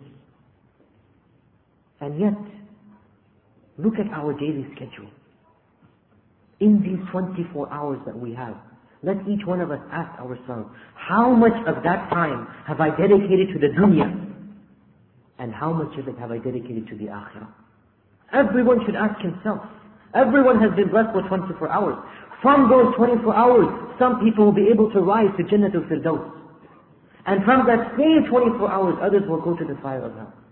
And yet, look at our daily schedule. In these twenty-four hours that we have, let each one of us ask ourselves, how much of that time have I dedicated to the dunya? And how much of it have I dedicated to the akhirah? Everyone should ask himself. Everyone has been blessed with twenty-four hours. From those twenty-four hours, some people will be able to rise to Jannatul Firdaus. And from that same twenty-four hours, others will go to the fire of hell.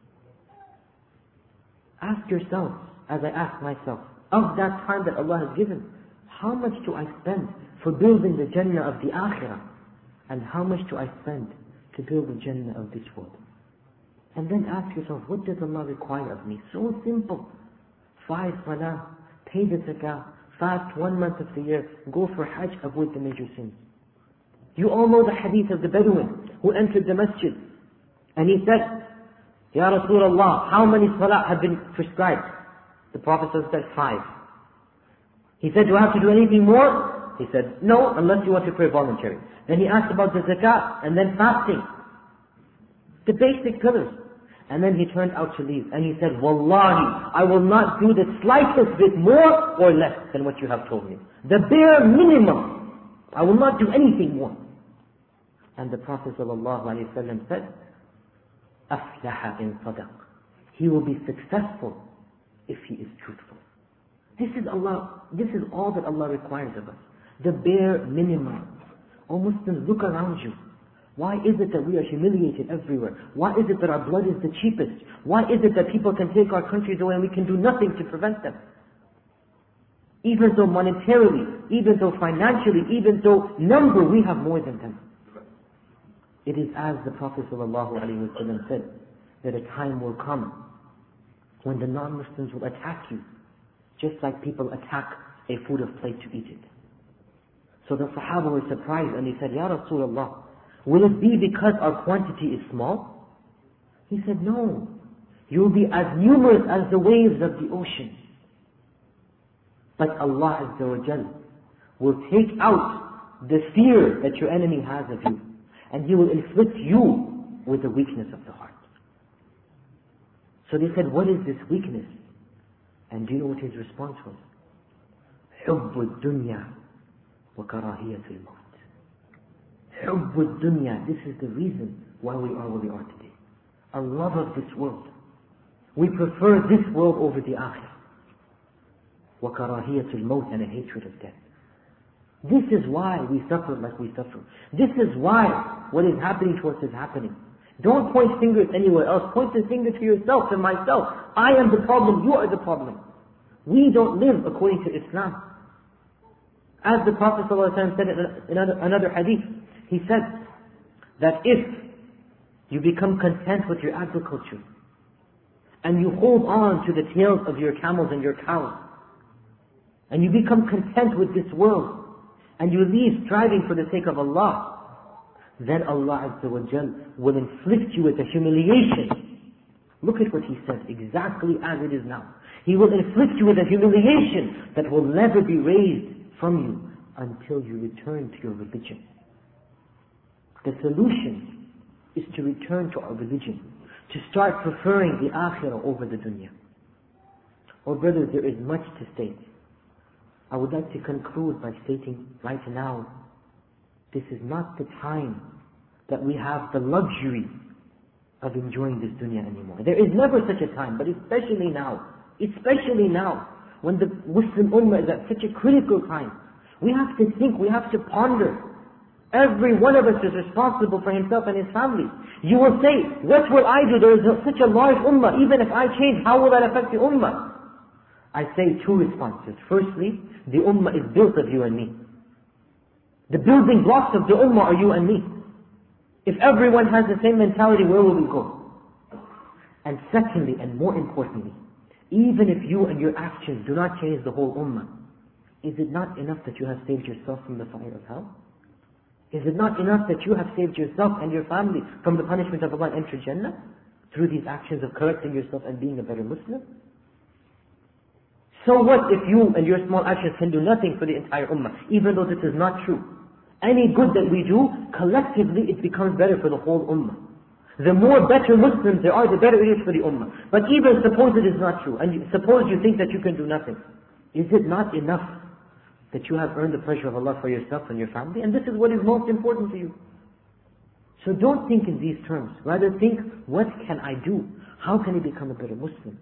Ask yourself, as I ask myself, of that time that Allah has given, how much do I spend for building the Jannah of the Akhirah? And how much do I spend to build the Jannah of this world? And then ask yourself, what does Allah require of me? So simple. Five salah, pay the zakah, fast one month of the year, go for hajj, avoid the major sins. You all know the hadith of the Bedouin who entered the masjid. And he said, Ya Rasulullah, how many salah have been prescribed? The Prophet said, five. He said, do I have to do anything more? He said, no, unless you want to pray voluntary. Then he asked about the zakat, and then fasting. The basic pillars. And then he turned out to leave. And he said, Wallahi, I will not do the slightest bit more or less than what you have told me. The bare minimum. I will not do anything more. And the Prophet ﷺ said, أَفْلَحَ إِن صَدَقَ. He will be successful if he is truthful. This is Allah, this is all that Allah requires of us. The bare minimum. O Muslims, look around you. Why is it that we are humiliated everywhere? Why is it that our blood is the cheapest? Why is it that people can take our countries away and we can do nothing to prevent them? Even though monetarily, even though financially, even though number, we have more than them. It is as the Prophet ﷺ said, that a time will come when the non-Muslims will attack you, just like people attack a food of plate to eat it. So the Sahaba were surprised and they said, Ya Rasulullah, will it be because our quantity is small? He said, no. You will be as numerous as the waves of the ocean. But Allah Azza wa Jal will take out the fear that your enemy has of you, and He will inflict you with the weakness of the heart. So they said, what is this weakness? And do you know what his response was? حُبُّ الدُّنْيَا وَكَرَاهِيَةُ الْمَوْتِ. حُبُّ الدُّنْيَا. This is the reason why we are where we are today. A love of this world. We prefer this world over the akhirah. وَكَرَاهِيَةُ الْمَوْتِ. And a hatred of death. This is why we suffer like we suffer. This is why what is happening to us is happening. Don't point fingers anywhere else. Point the finger to yourself and myself. I am the problem, you are the problem. We don't live according to Islam. As the Prophet ﷺ said in another, another hadith, he said that if you become content with your agriculture and you hold on to the tails of your camels and your cows, and you become content with this world, and you leave striving for the sake of Allah, then Allah Azza wa Jal will inflict you with a humiliation. Look at what He said, exactly as it is now. He will inflict you with a humiliation that will never be raised from you until you return to your religion. The solution is to return to our religion, to start preferring the akhirah over the dunya. Oh brothers, there is much to state. I would like to conclude by stating right now, this is not the time that we have the luxury of enjoying this dunya anymore. There is never such a time, but especially now, especially now, when the Muslim Ummah is at such a critical time, we have to think, we have to ponder. Every one of us is responsible for himself and his family. You will say, what will I do? There is such a large Ummah. Even if I change, how will that affect the Ummah? I say two responses. Firstly, the Ummah is built of you and me. The building blocks of the Ummah are you and me. If everyone has the same mentality, where will we go? And secondly, and more importantly, even if you and your actions do not change the whole Ummah, is it not enough that you have saved yourself from the fire of hell? Is it not enough that you have saved yourself and your family from the punishment of Allah and enter Jannah through these actions of correcting yourself and being a better Muslim? So what if you and your small actions can do nothing for the entire ummah, even though this is not true? Any good that we do, collectively it becomes better for the whole ummah. The more better Muslims there are, the better it is for the ummah. But even suppose it is not true, and you, suppose you think that you can do nothing. Is it not enough that you have earned the pleasure of Allah for yourself and your family? And this is what is most important to you. So don't think in these terms. Rather think, what can I do? How can I become a better Muslim?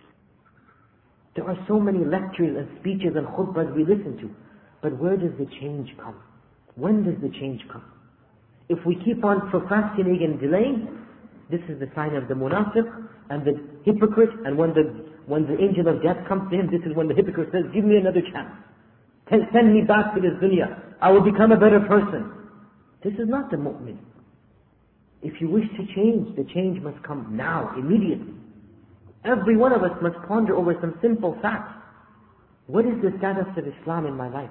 There are so many lectures and speeches and khutbahs we listen to. But where does the change come? When does the change come? If we keep on procrastinating and delaying, this is the sign of the munafiq and the hypocrite. And when the when the angel of death comes to him, this is when the hypocrite says, give me another chance. Send me back to this dunya. I will become a better person. This is not the mu'min. If you wish to change, the change must come now, immediately. Every one of us must ponder over some simple facts. What is the status of Islam in my life?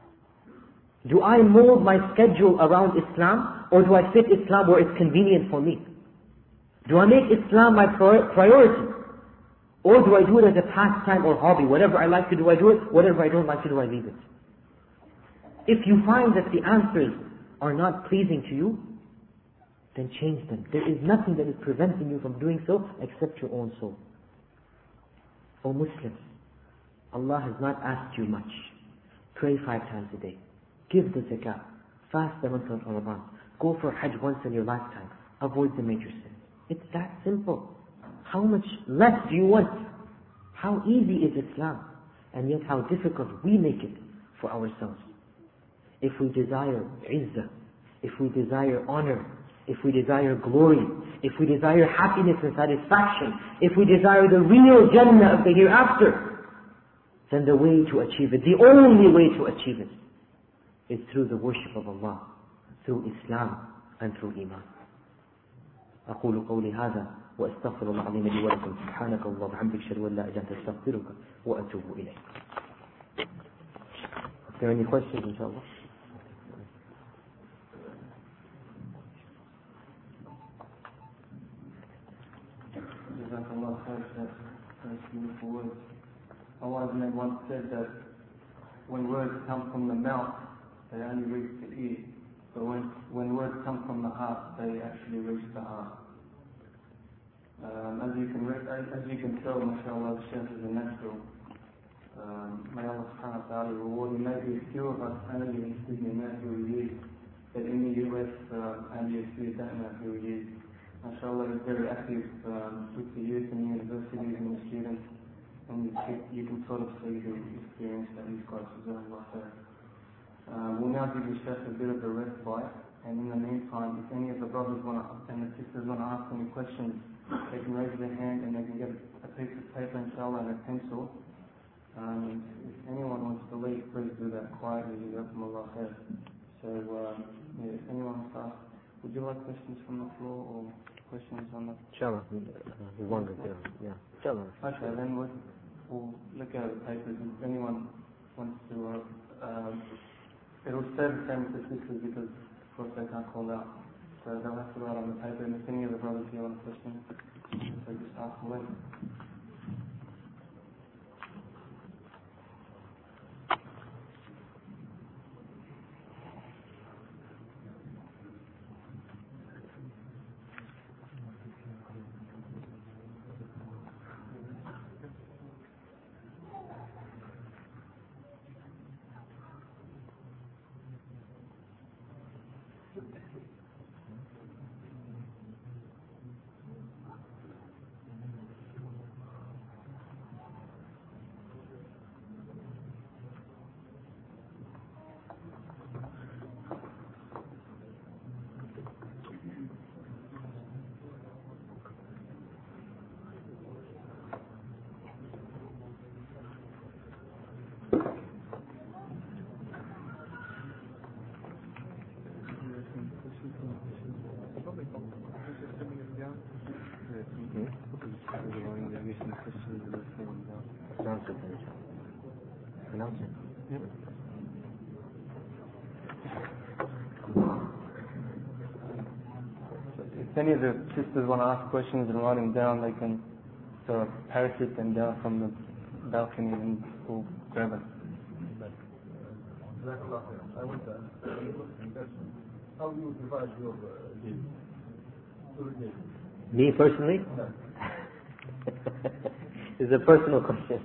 Do I mold my schedule around Islam, or do I fit Islam where it's convenient for me? Do I make Islam my priority? Or do I do it as a pastime or hobby? Whatever I like to do, I do it. Whatever I don't like to do, I leave it. If you find that the answers are not pleasing to you, then change them. There is nothing that is preventing you from doing so except your own soul. O Muslims, Allah has not asked you much. Pray five times a day. Give the zakah. Fast the month of Ramadan. Go for Hajj once in your lifetime. Avoid the major sins. It's that simple. How much less do you want? How easy is Islam? And yet how difficult we make it for ourselves. If we desire izzah, if we desire honor, if we desire glory, if we desire happiness and satisfaction, if we desire the real Jannah of the hereafter, then the way to achieve it, the only way to achieve it, is through the worship of Allah, through Islam and through Iman. أقول قولي هذا وأستغفر الله العظيم لي ولكم سبحانك اللهم وبحمدك أشهد أن لا إله إلا أنت أستغفرك وأتوب إليك. Are there any questions, inshallah? Jazakallah khair, that's beautiful words. Allah once said that when words come from the mouth, they only reach the ear. But when, when words come from the heart, they actually reach the heart. Um, as you can re- as you can tell, mashallah, the Shaykh is a natural. Um, may Allah subhanahu wa ta'ala reward you. Maybe a few of us only in Sydney know who he is, but in the U S uh, and the few don't know who he is. Mashallah is very active um, with the youth and universities and the students, and you, you can sort of see the experience that he's got. Uh, we'll now give you Shaykh a bit of a respite, and in the meantime, if any of the brothers want to, and the sisters want to ask any questions, they can raise their hand and they can get a piece of paper, inshallah, and a pencil. Um, if anyone wants to leave, please do that quietly. Jazakumullah khair. So, um, yeah, if anyone wants to ask, would you like questions from the floor or questions on the... Inshallah, we want to do, yeah. Inshallah. Okay, then we'll, we'll look at the papers. If anyone wants to... Uh, um, it'll stay the same with the sisters because, of course, they can't call out. So they'll have to write on the paper. And if any of the brothers here want a question, so just ask away. If any of the sisters want to ask questions and write them down, they can sort of parachute them down from the balcony and who grab it. I want to ask, how do you divide your days? Me personally? No. It's a personal question.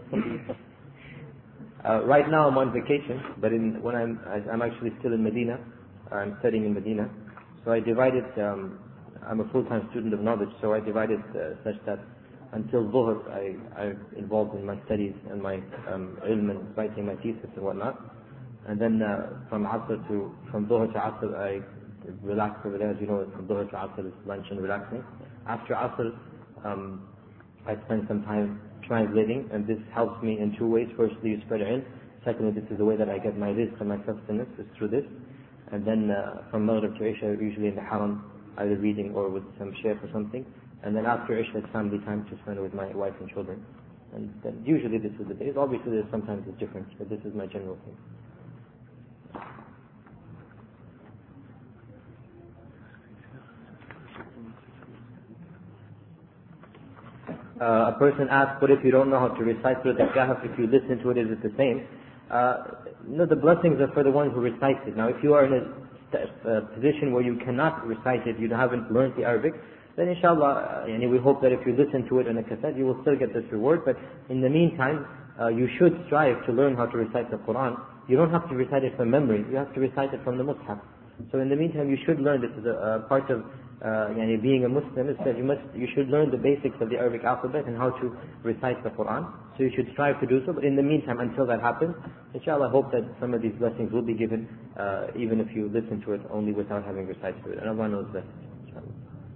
uh, right now I'm on vacation, but in, when I'm I'm actually still in Medina. I'm studying in Medina, so I divided. Um, I'm a full-time student of knowledge, so I divided uh, such that until Dhuhr I I'm involved in my studies and my um, ilm and writing my thesis and whatnot, and then uh, from Asr to from Dhuhr to Asr I relax over there. As you know, from Dhuhr to Asr is lunch and relaxing. After Asr, um, I spend some time translating, and this helps me in two ways. Firstly, you spread ilm. Secondly, this is the way that I get my rizq and my sustenance, is through this. And then uh, from Maghrib to Isha, usually in the Haram, either reading or with some shaykh or something. And then after Isha, it's family time to spend with my wife and children. And then usually this is the days. Obviously, there's sometimes a difference, but this is my general thing. Uh, a person asks, what if you don't know how to recite Surah Al-Kahf? If you listen to it, is it the same? Uh, no, the blessings are for the one who recites it. Now, if you are in a uh, position where you cannot recite it, you haven't learned the Arabic, then inshallah, uh, yani we hope that if you listen to it on a cassette, you will still get this reward. But in the meantime, uh, you should strive to learn how to recite the Quran. You don't have to recite it from memory. You have to recite it from the Mus'haf. So in the meantime, you should learn this as a uh, part of uh, yani being a Muslim. Is that you must, you should learn the basics of the Arabic alphabet and how to recite the Quran. So you should strive to do so. But in the meantime, until that happens, inshallah, I hope that some of these blessings will be given, uh, even if you listen to it only without having recited it. And Allah knows best. Inshallah.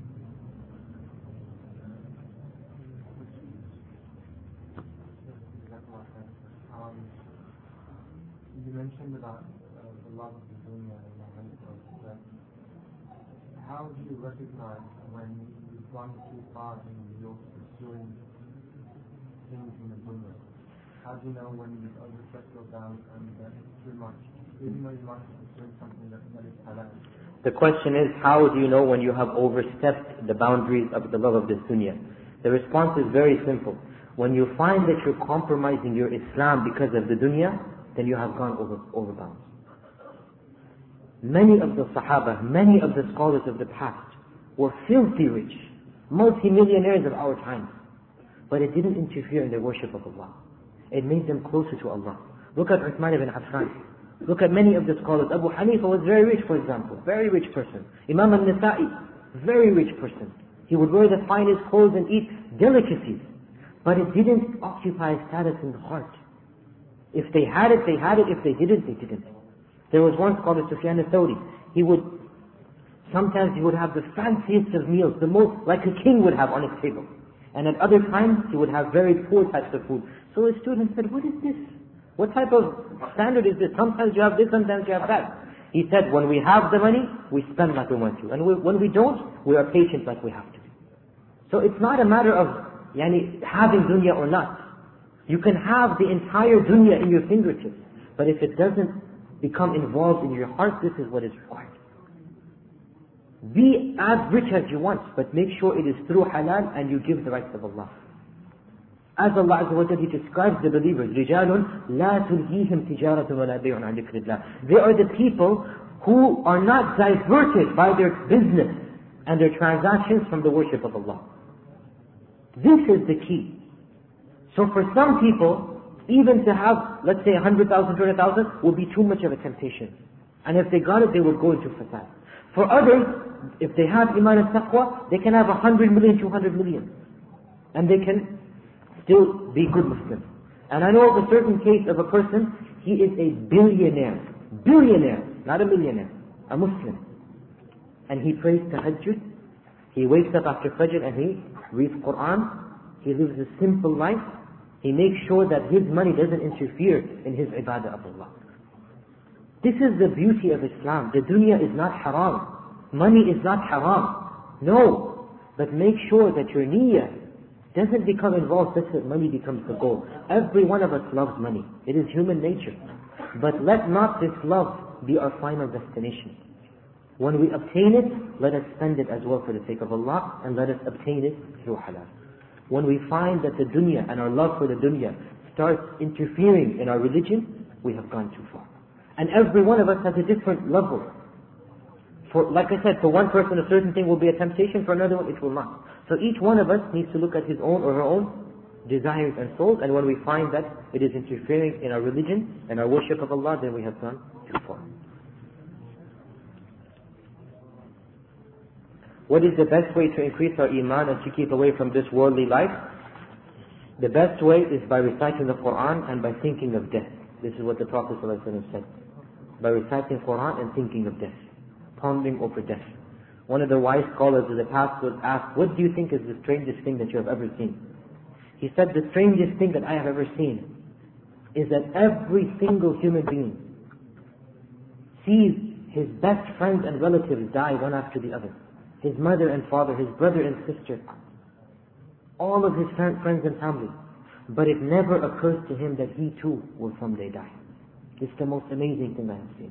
Um, you mentioned about uh, the love of the dunya and the that how do you recognize when you've gone too far in your pursuing things in the dunya? How do you know when you've overstepped your bounds and that it's too much, even though you might be pursuing something that, that is halal? The question is, how do you know when you have overstepped the boundaries of the love of this dunya? The response is very simple. When you find that you're compromising your Islam because of the dunya, then you have gone over, over bounds. Many of the Sahaba, many of the scholars of the past were filthy rich, multi-millionaires of our time. But it didn't interfere in their worship of Allah. It made them closer to Allah. Look at Uthman ibn Affan. Look at many of the scholars. Abu Hanifa was very rich, for example. Very rich person. Imam al-Nasa'i, very rich person. He would wear the finest clothes and eat delicacies. But it didn't occupy a status in the heart. If they had it, they had it. If they didn't, they didn't. There was one scholar, Sufyan al-Thawri. He would, sometimes he would have the fanciest of meals, the most, like a king would have on his table. And at other times, he would have very poor types of food. So his students said, what is this? What type of standard is this? Sometimes you have this, sometimes you have that. He said, when we have the money, we spend like we want to. And we, when we don't, we are patient like we have to. So it's not a matter of yani, having dunya or not. You can have the entire dunya in your fingertips. But if it doesn't become involved in your heart, this is what is required. Be as rich as you want, but make sure it is through halal and you give the rights of Allah. As Allah Azza wa Jalla, He describes the believers, رِجَالٌ لَا تُلْهِيهِمْ تِجَارَةٌ وَلَا بَيْعٌ عَنْ ذِكْرِ اللَّهِ. They are the people who are not diverted by their business and their transactions from the worship of Allah. This is the key. So for some people, even to have, let's say, one hundred thousand, two hundred thousand would be too much of a temptation. And if they got it, they would go into fasad. For others, if they have iman and taqwa, they can have one hundred million, two hundred million. And they can still be good Muslims. And I know of a certain case of a person, he is a billionaire. Billionaire, not a millionaire. A Muslim. And he prays tahajjud. He wakes up after Fajr and he reads Quran. He lives a simple life. He makes sure that his money doesn't interfere in his ibadah of Allah. This is the beauty of Islam. The dunya is not haram. Money is not haram. No. But make sure that your niyyah doesn't become involved such that money becomes the goal. Every one of us loves money. It is human nature. But let not this love be our final destination. When we obtain it, let us spend it as well for the sake of Allah, and let us obtain it through halal. When we find that the dunya and our love for the dunya starts interfering in our religion, we have gone too far. And every one of us has a different level. For, like I said, for one person a certain thing will be a temptation, for another one it will not. So each one of us needs to look at his own or her own desires and souls, and when we find that it is interfering in our religion and our worship of Allah, then we have gone too far. What is the best way to increase our iman and to keep away from this worldly life? The best way is by reciting the Quran and by thinking of death. This is what the Prophet ﷺ said. By reciting Quran and thinking of death. Pondering over death. One of the wise scholars of the past was asked, what do you think is the strangest thing that you have ever seen? He said, the strangest thing that I have ever seen is that every single human being sees his best friends and relatives die one after the other. His mother and father, his brother and sister, all of his friends and family. But it never occurs to him that he too will someday die. It's the most amazing thing I have seen.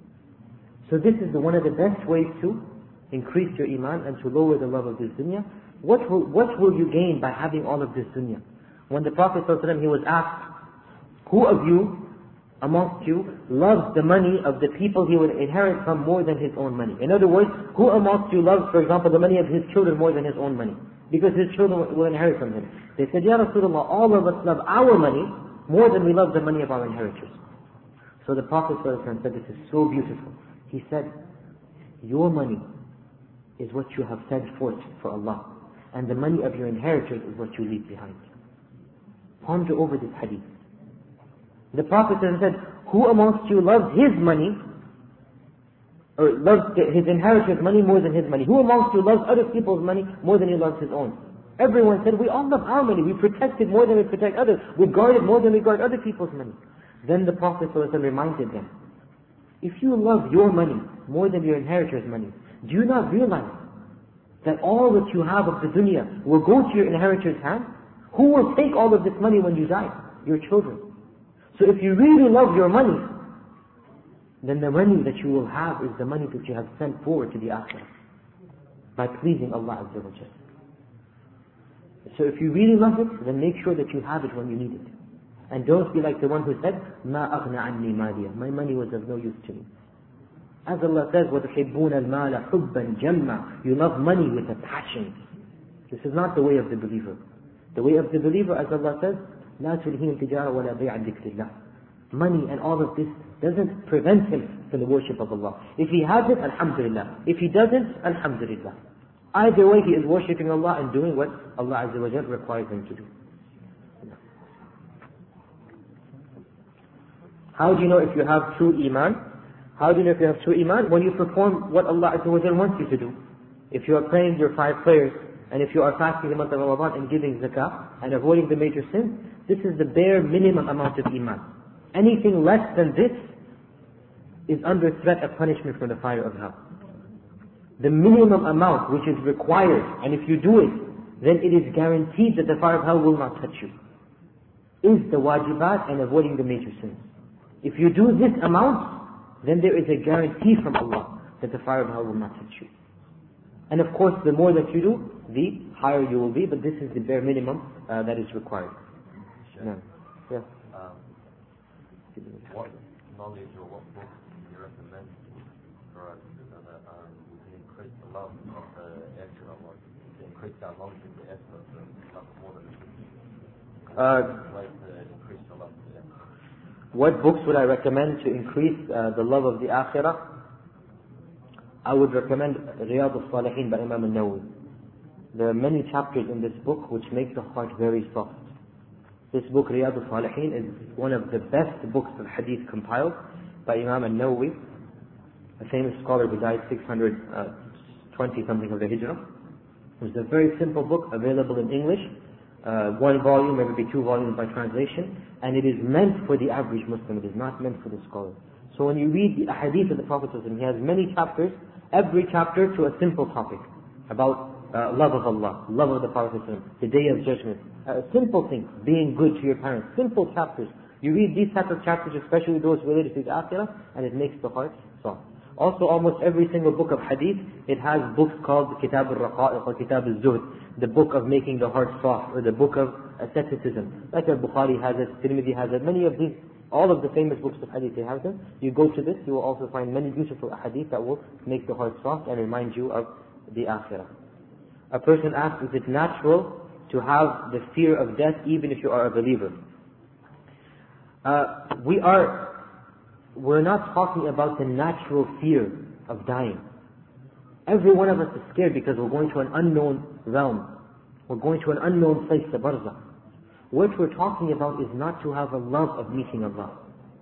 So this is the, one of the best ways to increase your iman and to lower the love of this dunya. What will, what will you gain by having all of this dunya? When the Prophet ﷺ, he was asked, who of you, amongst you, loves the money of the people he would inherit from more than his own money? In other words, who amongst you loves, for example, the money of his children more than his own money? Because his children will inherit from him. They said, Ya Rasulullah, all of us love our money more than we love the money of our inheritors. So the Prophet ﷺ said, this is so beautiful. He said, your money is what you have set forth for Allah, and the money of your inheritors is what you leave behind. Ponder over this hadith. The Prophet said, who amongst you loves his money, or loves his inheritors' money more than his money? Who amongst you loves other people's money more than he loves his own? Everyone said, we all love our money. We protect it more than we protect others. We guard it more than we guard other people's money. Then the Prophet ﷺ reminded them, if you love your money more than your inheritors' money, do you not realize that all that you have of the dunya will go to your inheritors' hand? Who will take all of this money when you die? Your children. So if you really love your money, then the money that you will have is the money that you have sent forward to the akhirah by pleasing Allah Azza wa Jalla. So if you really love it, then make sure that you have it when you need it. And don't be like the one who said, مَا أَغْنَ عَنِّي مَالِيَا. My money was of no use to me. As Allah says, وَتُحِبُّونَ الْمَالَ حُبًّا جَمًّا. You love money with a passion. This is not the way of the believer. The way of the believer, as Allah says, لَا تُلْهِيهِمْ تِجَارَةٌ وَلَا بَيْعٌ عَنْ ذِكْرِ اللَّهِ. Money and all of this doesn't prevent him from the worship of Allah. If he has it, alhamdulillah. If he doesn't, alhamdulillah. Either way, he is worshipping Allah and doing what Allah Azza wa Jalla requires him to do. How do you know if you have true iman? How do you know if you have true iman? When you perform what Allah Azza wa Jalla wants you to do. If you are praying your five prayers, and if you are fasting the month of Ramadan and giving zakah, and avoiding the major sins, this is the bare minimum amount of iman. Anything less than this is under threat of punishment from the fire of hell. The minimum amount which is required, and if you do it, then it is guaranteed that the fire of hell will not touch you, is the wajibat and avoiding the major sins. If you do this amount, then there is a guarantee from Allah that the fire of hell will not touch you. And of course, the more that you do, the higher you will be, but this is the bare minimum uh, that is required. Sure. No. Yeah. Um, what knowledge or what book do you recommend for us so that um, we can increase the love of the essence of what, to increase our knowledge of the essence of the love more than the Uh, way to increase the love of the essence? What books would I recommend to increase uh, the love of the akhirah? I would recommend Riyadh al-Salihin by Imam al-Nawawi. There are many chapters in this book which make the heart very soft. This book, Riyadh al-Salihin, is one of the best books of hadith compiled by Imam al-Nawawi, a famous scholar who died six hundred twenty something of the Hijrah. It was a very simple book, available in English, uh, one volume, maybe two volumes by translation, and it is meant for the average Muslim. It is not meant for the scholar. So when you read the hadith of the Prophet ﷺ, he has many chapters, every chapter to a simple topic about uh, love of Allah, love of the Prophet ﷺ, the Day of Judgment, uh, simple things, being good to your parents, simple chapters. You read these types of chapters, especially those related to the Akhirah, and it makes the heart soft. Also, almost every single book of hadith, it has books called Kitab al-Raqa'iq or Kitab al-Zuhd. the book of making the heart soft, or the book of asceticism. Like Al-Bukhari has it, Tirmidhi has it, many of these, all of the famous books of hadith, they have them. You go to this, you will also find many beautiful hadith that will make the heart soft and remind you of the akhirah. A person asks, is it natural to have the fear of death even if you are a believer? Uh, we are, we're not talking about the natural fear of dying. Every one of us is scared because we're going to an unknown realm. We're going to an unknown place, the barzakh. What we're talking about is not to have a love of meeting Allah.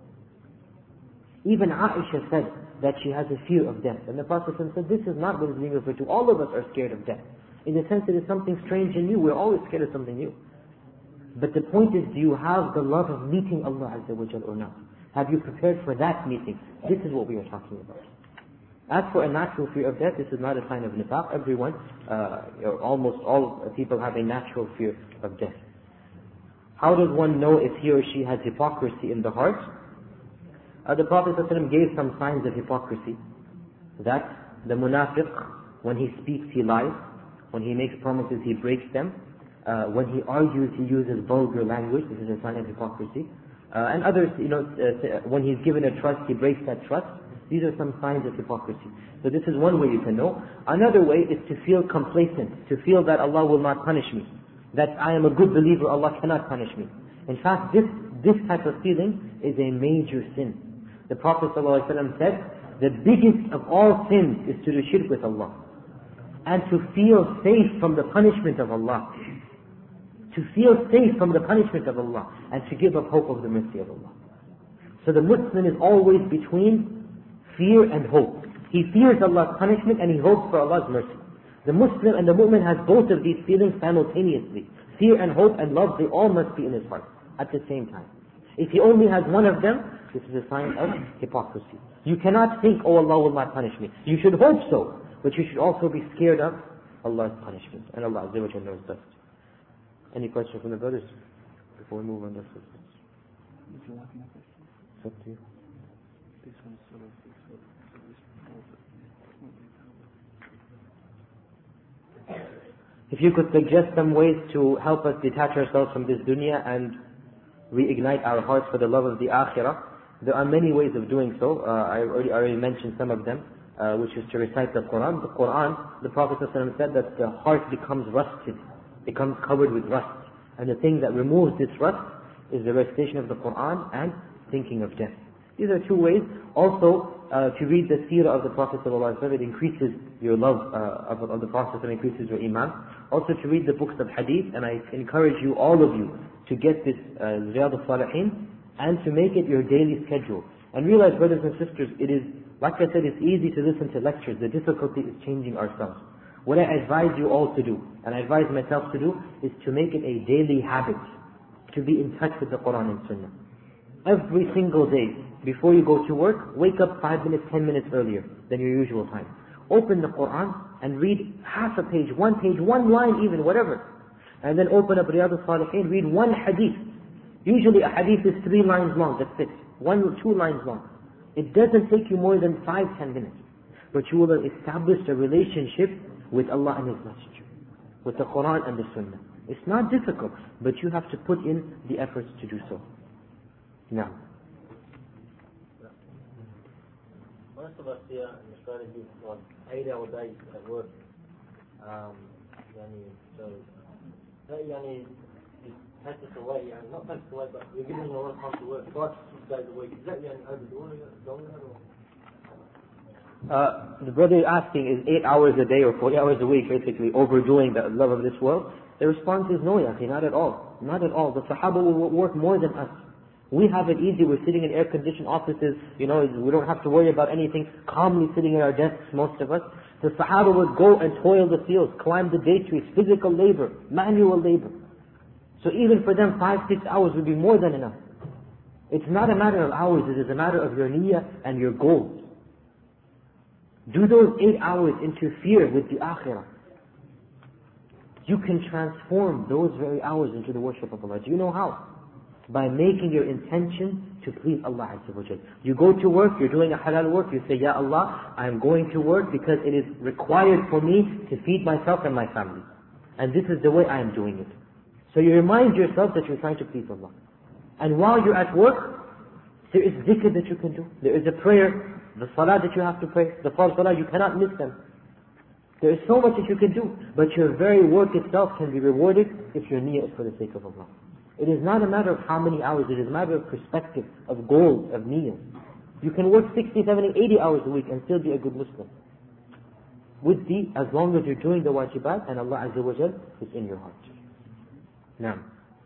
Even Aisha said that she has a fear of death. And the Prophet said, this is not what is being referred to. All of us are scared of death. In the sense that it's something strange and new. We're always scared of something new. But the point is, do you have the love of meeting Allah Azza wa Jal or not? Have you prepared for that meeting? This is what we are talking about. As for a natural fear of death, this is not a sign of nifaq. Everyone, uh, or almost all people have a natural fear of death. How does one know if he or she has hypocrisy in the heart? Uh, the Prophet ﷺ gave some signs of hypocrisy. That the munafiq, when he speaks, he lies. When he makes promises, he breaks them. Uh, when he argues, he uses vulgar language. This is a sign of hypocrisy. Uh, and others, you know, uh, when he's given a trust, he breaks that trust. These are some signs of hypocrisy. So this is one way you can know. Another way is to feel complacent, to feel that Allah will not punish me, that I am a good believer, Allah cannot punish me. In fact, this, this type of feeling is a major sin. The Prophet ﷺ said, the biggest of all sins is to do shirk with Allah, and to feel safe from the punishment of Allah. To feel safe from the punishment of Allah, and to give up hope of the mercy of Allah. So the Muslim is always between fear and hope. He fears Allah's punishment and he hopes for Allah's mercy. The Muslim and the mu'min has both of these feelings simultaneously. Fear and hope and love, they all must be in his heart at the same time. If he only has one of them, this is a sign of hypocrisy. You cannot think, oh, Allah will not punish me. You should hope so, but you should also be scared of Allah's punishment. And Allah Azza wa Jalla knows best. Any questions from the brothers before we move on to this? It's up to you. This one is sort of If you could suggest some ways to help us detach ourselves from this dunya and reignite our hearts for the love of the akhirah, there are many ways of doing so. Uh, I already, already mentioned some of them, uh, which is to recite the Quran. The Quran, the Prophet ﷺ said that the heart becomes rusted, becomes covered with rust. And the thing that removes this rust is the recitation of the Quran and thinking of death. These are two ways. Also, uh, to read the seerah of the Prophet ﷺ, it increases your love uh, of, of the Prophet and increases your iman. Also to read the books of hadith, and I encourage you, all of you, to get this uh, Riyadh al-Salihin and to make it your daily schedule. And realize, brothers and sisters, it is, like I said, it's easy to listen to lectures. The difficulty is changing ourselves. What I advise you all to do, and I advise myself to do, is to make it a daily habit to be in touch with the Quran and Sunnah. Every single day, before you go to work, wake up five minutes, ten minutes earlier than your usual time. Open the Quran and read half a page, one page, one line even, whatever. And then open up Riyadh al-Salihin, read one hadith. Usually a hadith is three lines long, that's it. One or two lines long. It doesn't take you more than five, ten minutes. But you will have established a relationship with Allah and His Messenger, with the Quran and the Sunnah. It's not difficult, but you have to put in the efforts to do so. Now. Most of us here in Australia do like eight hour days at work. Um, yani, so that yani, is takes us away, yani, not takes us away, but we're giving a lot of time to work, five to six days a week. Is that yani, overdoing it, doing it, or? Uh, the brother is asking, is eight hours a day or forty hours a week basically overdoing the love of this world? The response is no, Yaqi, not at all. Not at all. The Sahaba will work more than us. We have it easy. We're sitting in air-conditioned offices. You know, we don't have to worry about anything. Calmly sitting at our desks, most of us. The Sahaba would go and toil the fields, climb the date trees, physical labor, manual labor. So even for them, five, six hours would be more than enough. It's not a matter of hours. It is a matter of your niyyah and your goals. Do those eight hours interfere with the akhirah? You can transform those very hours into the worship of Allah. Do you know how? By making your intention to please Allah Azza wa Jal. You go to work, you're doing a halal work, you say, Ya Allah, I am going to work because it is required for me to feed myself and my family. And this is the way I am doing it. So you remind yourself that you're trying to please Allah. And while you're at work, there is dhikr that you can do. There is a prayer, the salah that you have to pray, the fard salah, you cannot miss them. There is so much that you can do, but your very work itself can be rewarded if your niyyah is for the sake of Allah. It is not a matter of how many hours, it is a matter of perspective, of goals, of niyyah. You can work sixty, seventy, eighty hours a week and still be a good Muslim. With the, as long as you're doing the wajibat and Allah Azza wa Jal is in your heart. Now.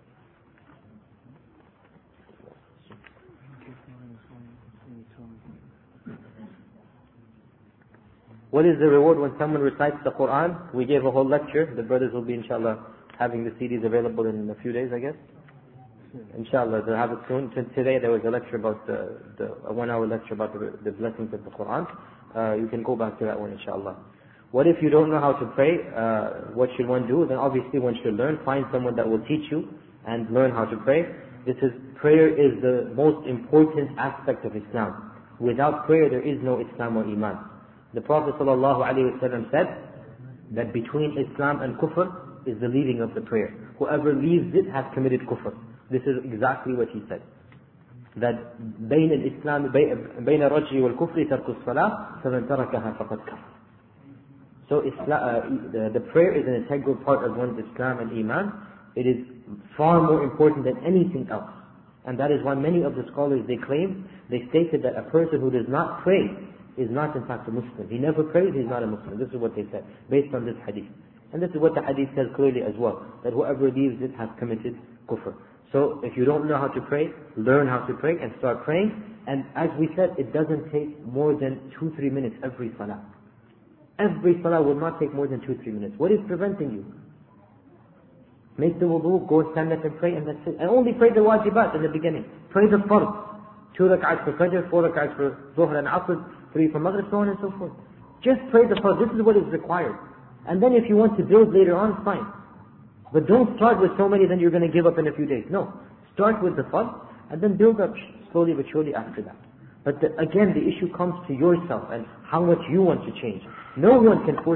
What is the reward when someone recites the Quran? We gave a whole lecture. The brothers will be, inshallah, having the C Ds available in a few days, I guess. Inshallah, they'll have it soon. Today there was a lecture about the, the a one-hour lecture about the, the blessings of the Quran. Uh, you can go back to that one, inshallah. What if you don't know how to pray? Uh, what should one do? Then obviously one should learn. Find someone that will teach you and learn how to pray. This is, prayer is the most important aspect of Islam. Without prayer there is no Islam or Iman. The Prophet ﷺ said that between Islam and kufr is the leaving of the prayer. Whoever leaves it has committed kufr. This is exactly what he said. That بين الإسلام بين الرجل والكفر ترك الصلاة فمن تركها فقد كفر. So Islam, uh, the, the prayer is an integral part of one's Islam and Iman. It is far more important than anything else. And that is why many of the scholars, they claim, they stated that a person who does not pray is not in fact a Muslim. He never prays, he's not a Muslim. This is what they said, based on this hadith. And this is what the hadith says clearly as well, that whoever leaves it has committed kufr. So if you don't know how to pray, learn how to pray and start praying. And as we said, it doesn't take more than two, three minutes every salah. Every salah will not take more than two, three minutes. What is preventing you? Make the wudu, go stand up and pray, and that's it. And only pray the wajibat in the beginning. Pray the fard. Two rak'ahs for fajr, four rak'ahs for zuhr and asr, three for maghrib, so on and so forth. Just pray the fard. This is what is required. And then if you want to build later on, fine. But don't start with so many, then you're going to give up in a few days. No. Start with the fard, and then build up slowly but surely after that. But the, again, the issue comes to yourself and how much you want to change. No one can force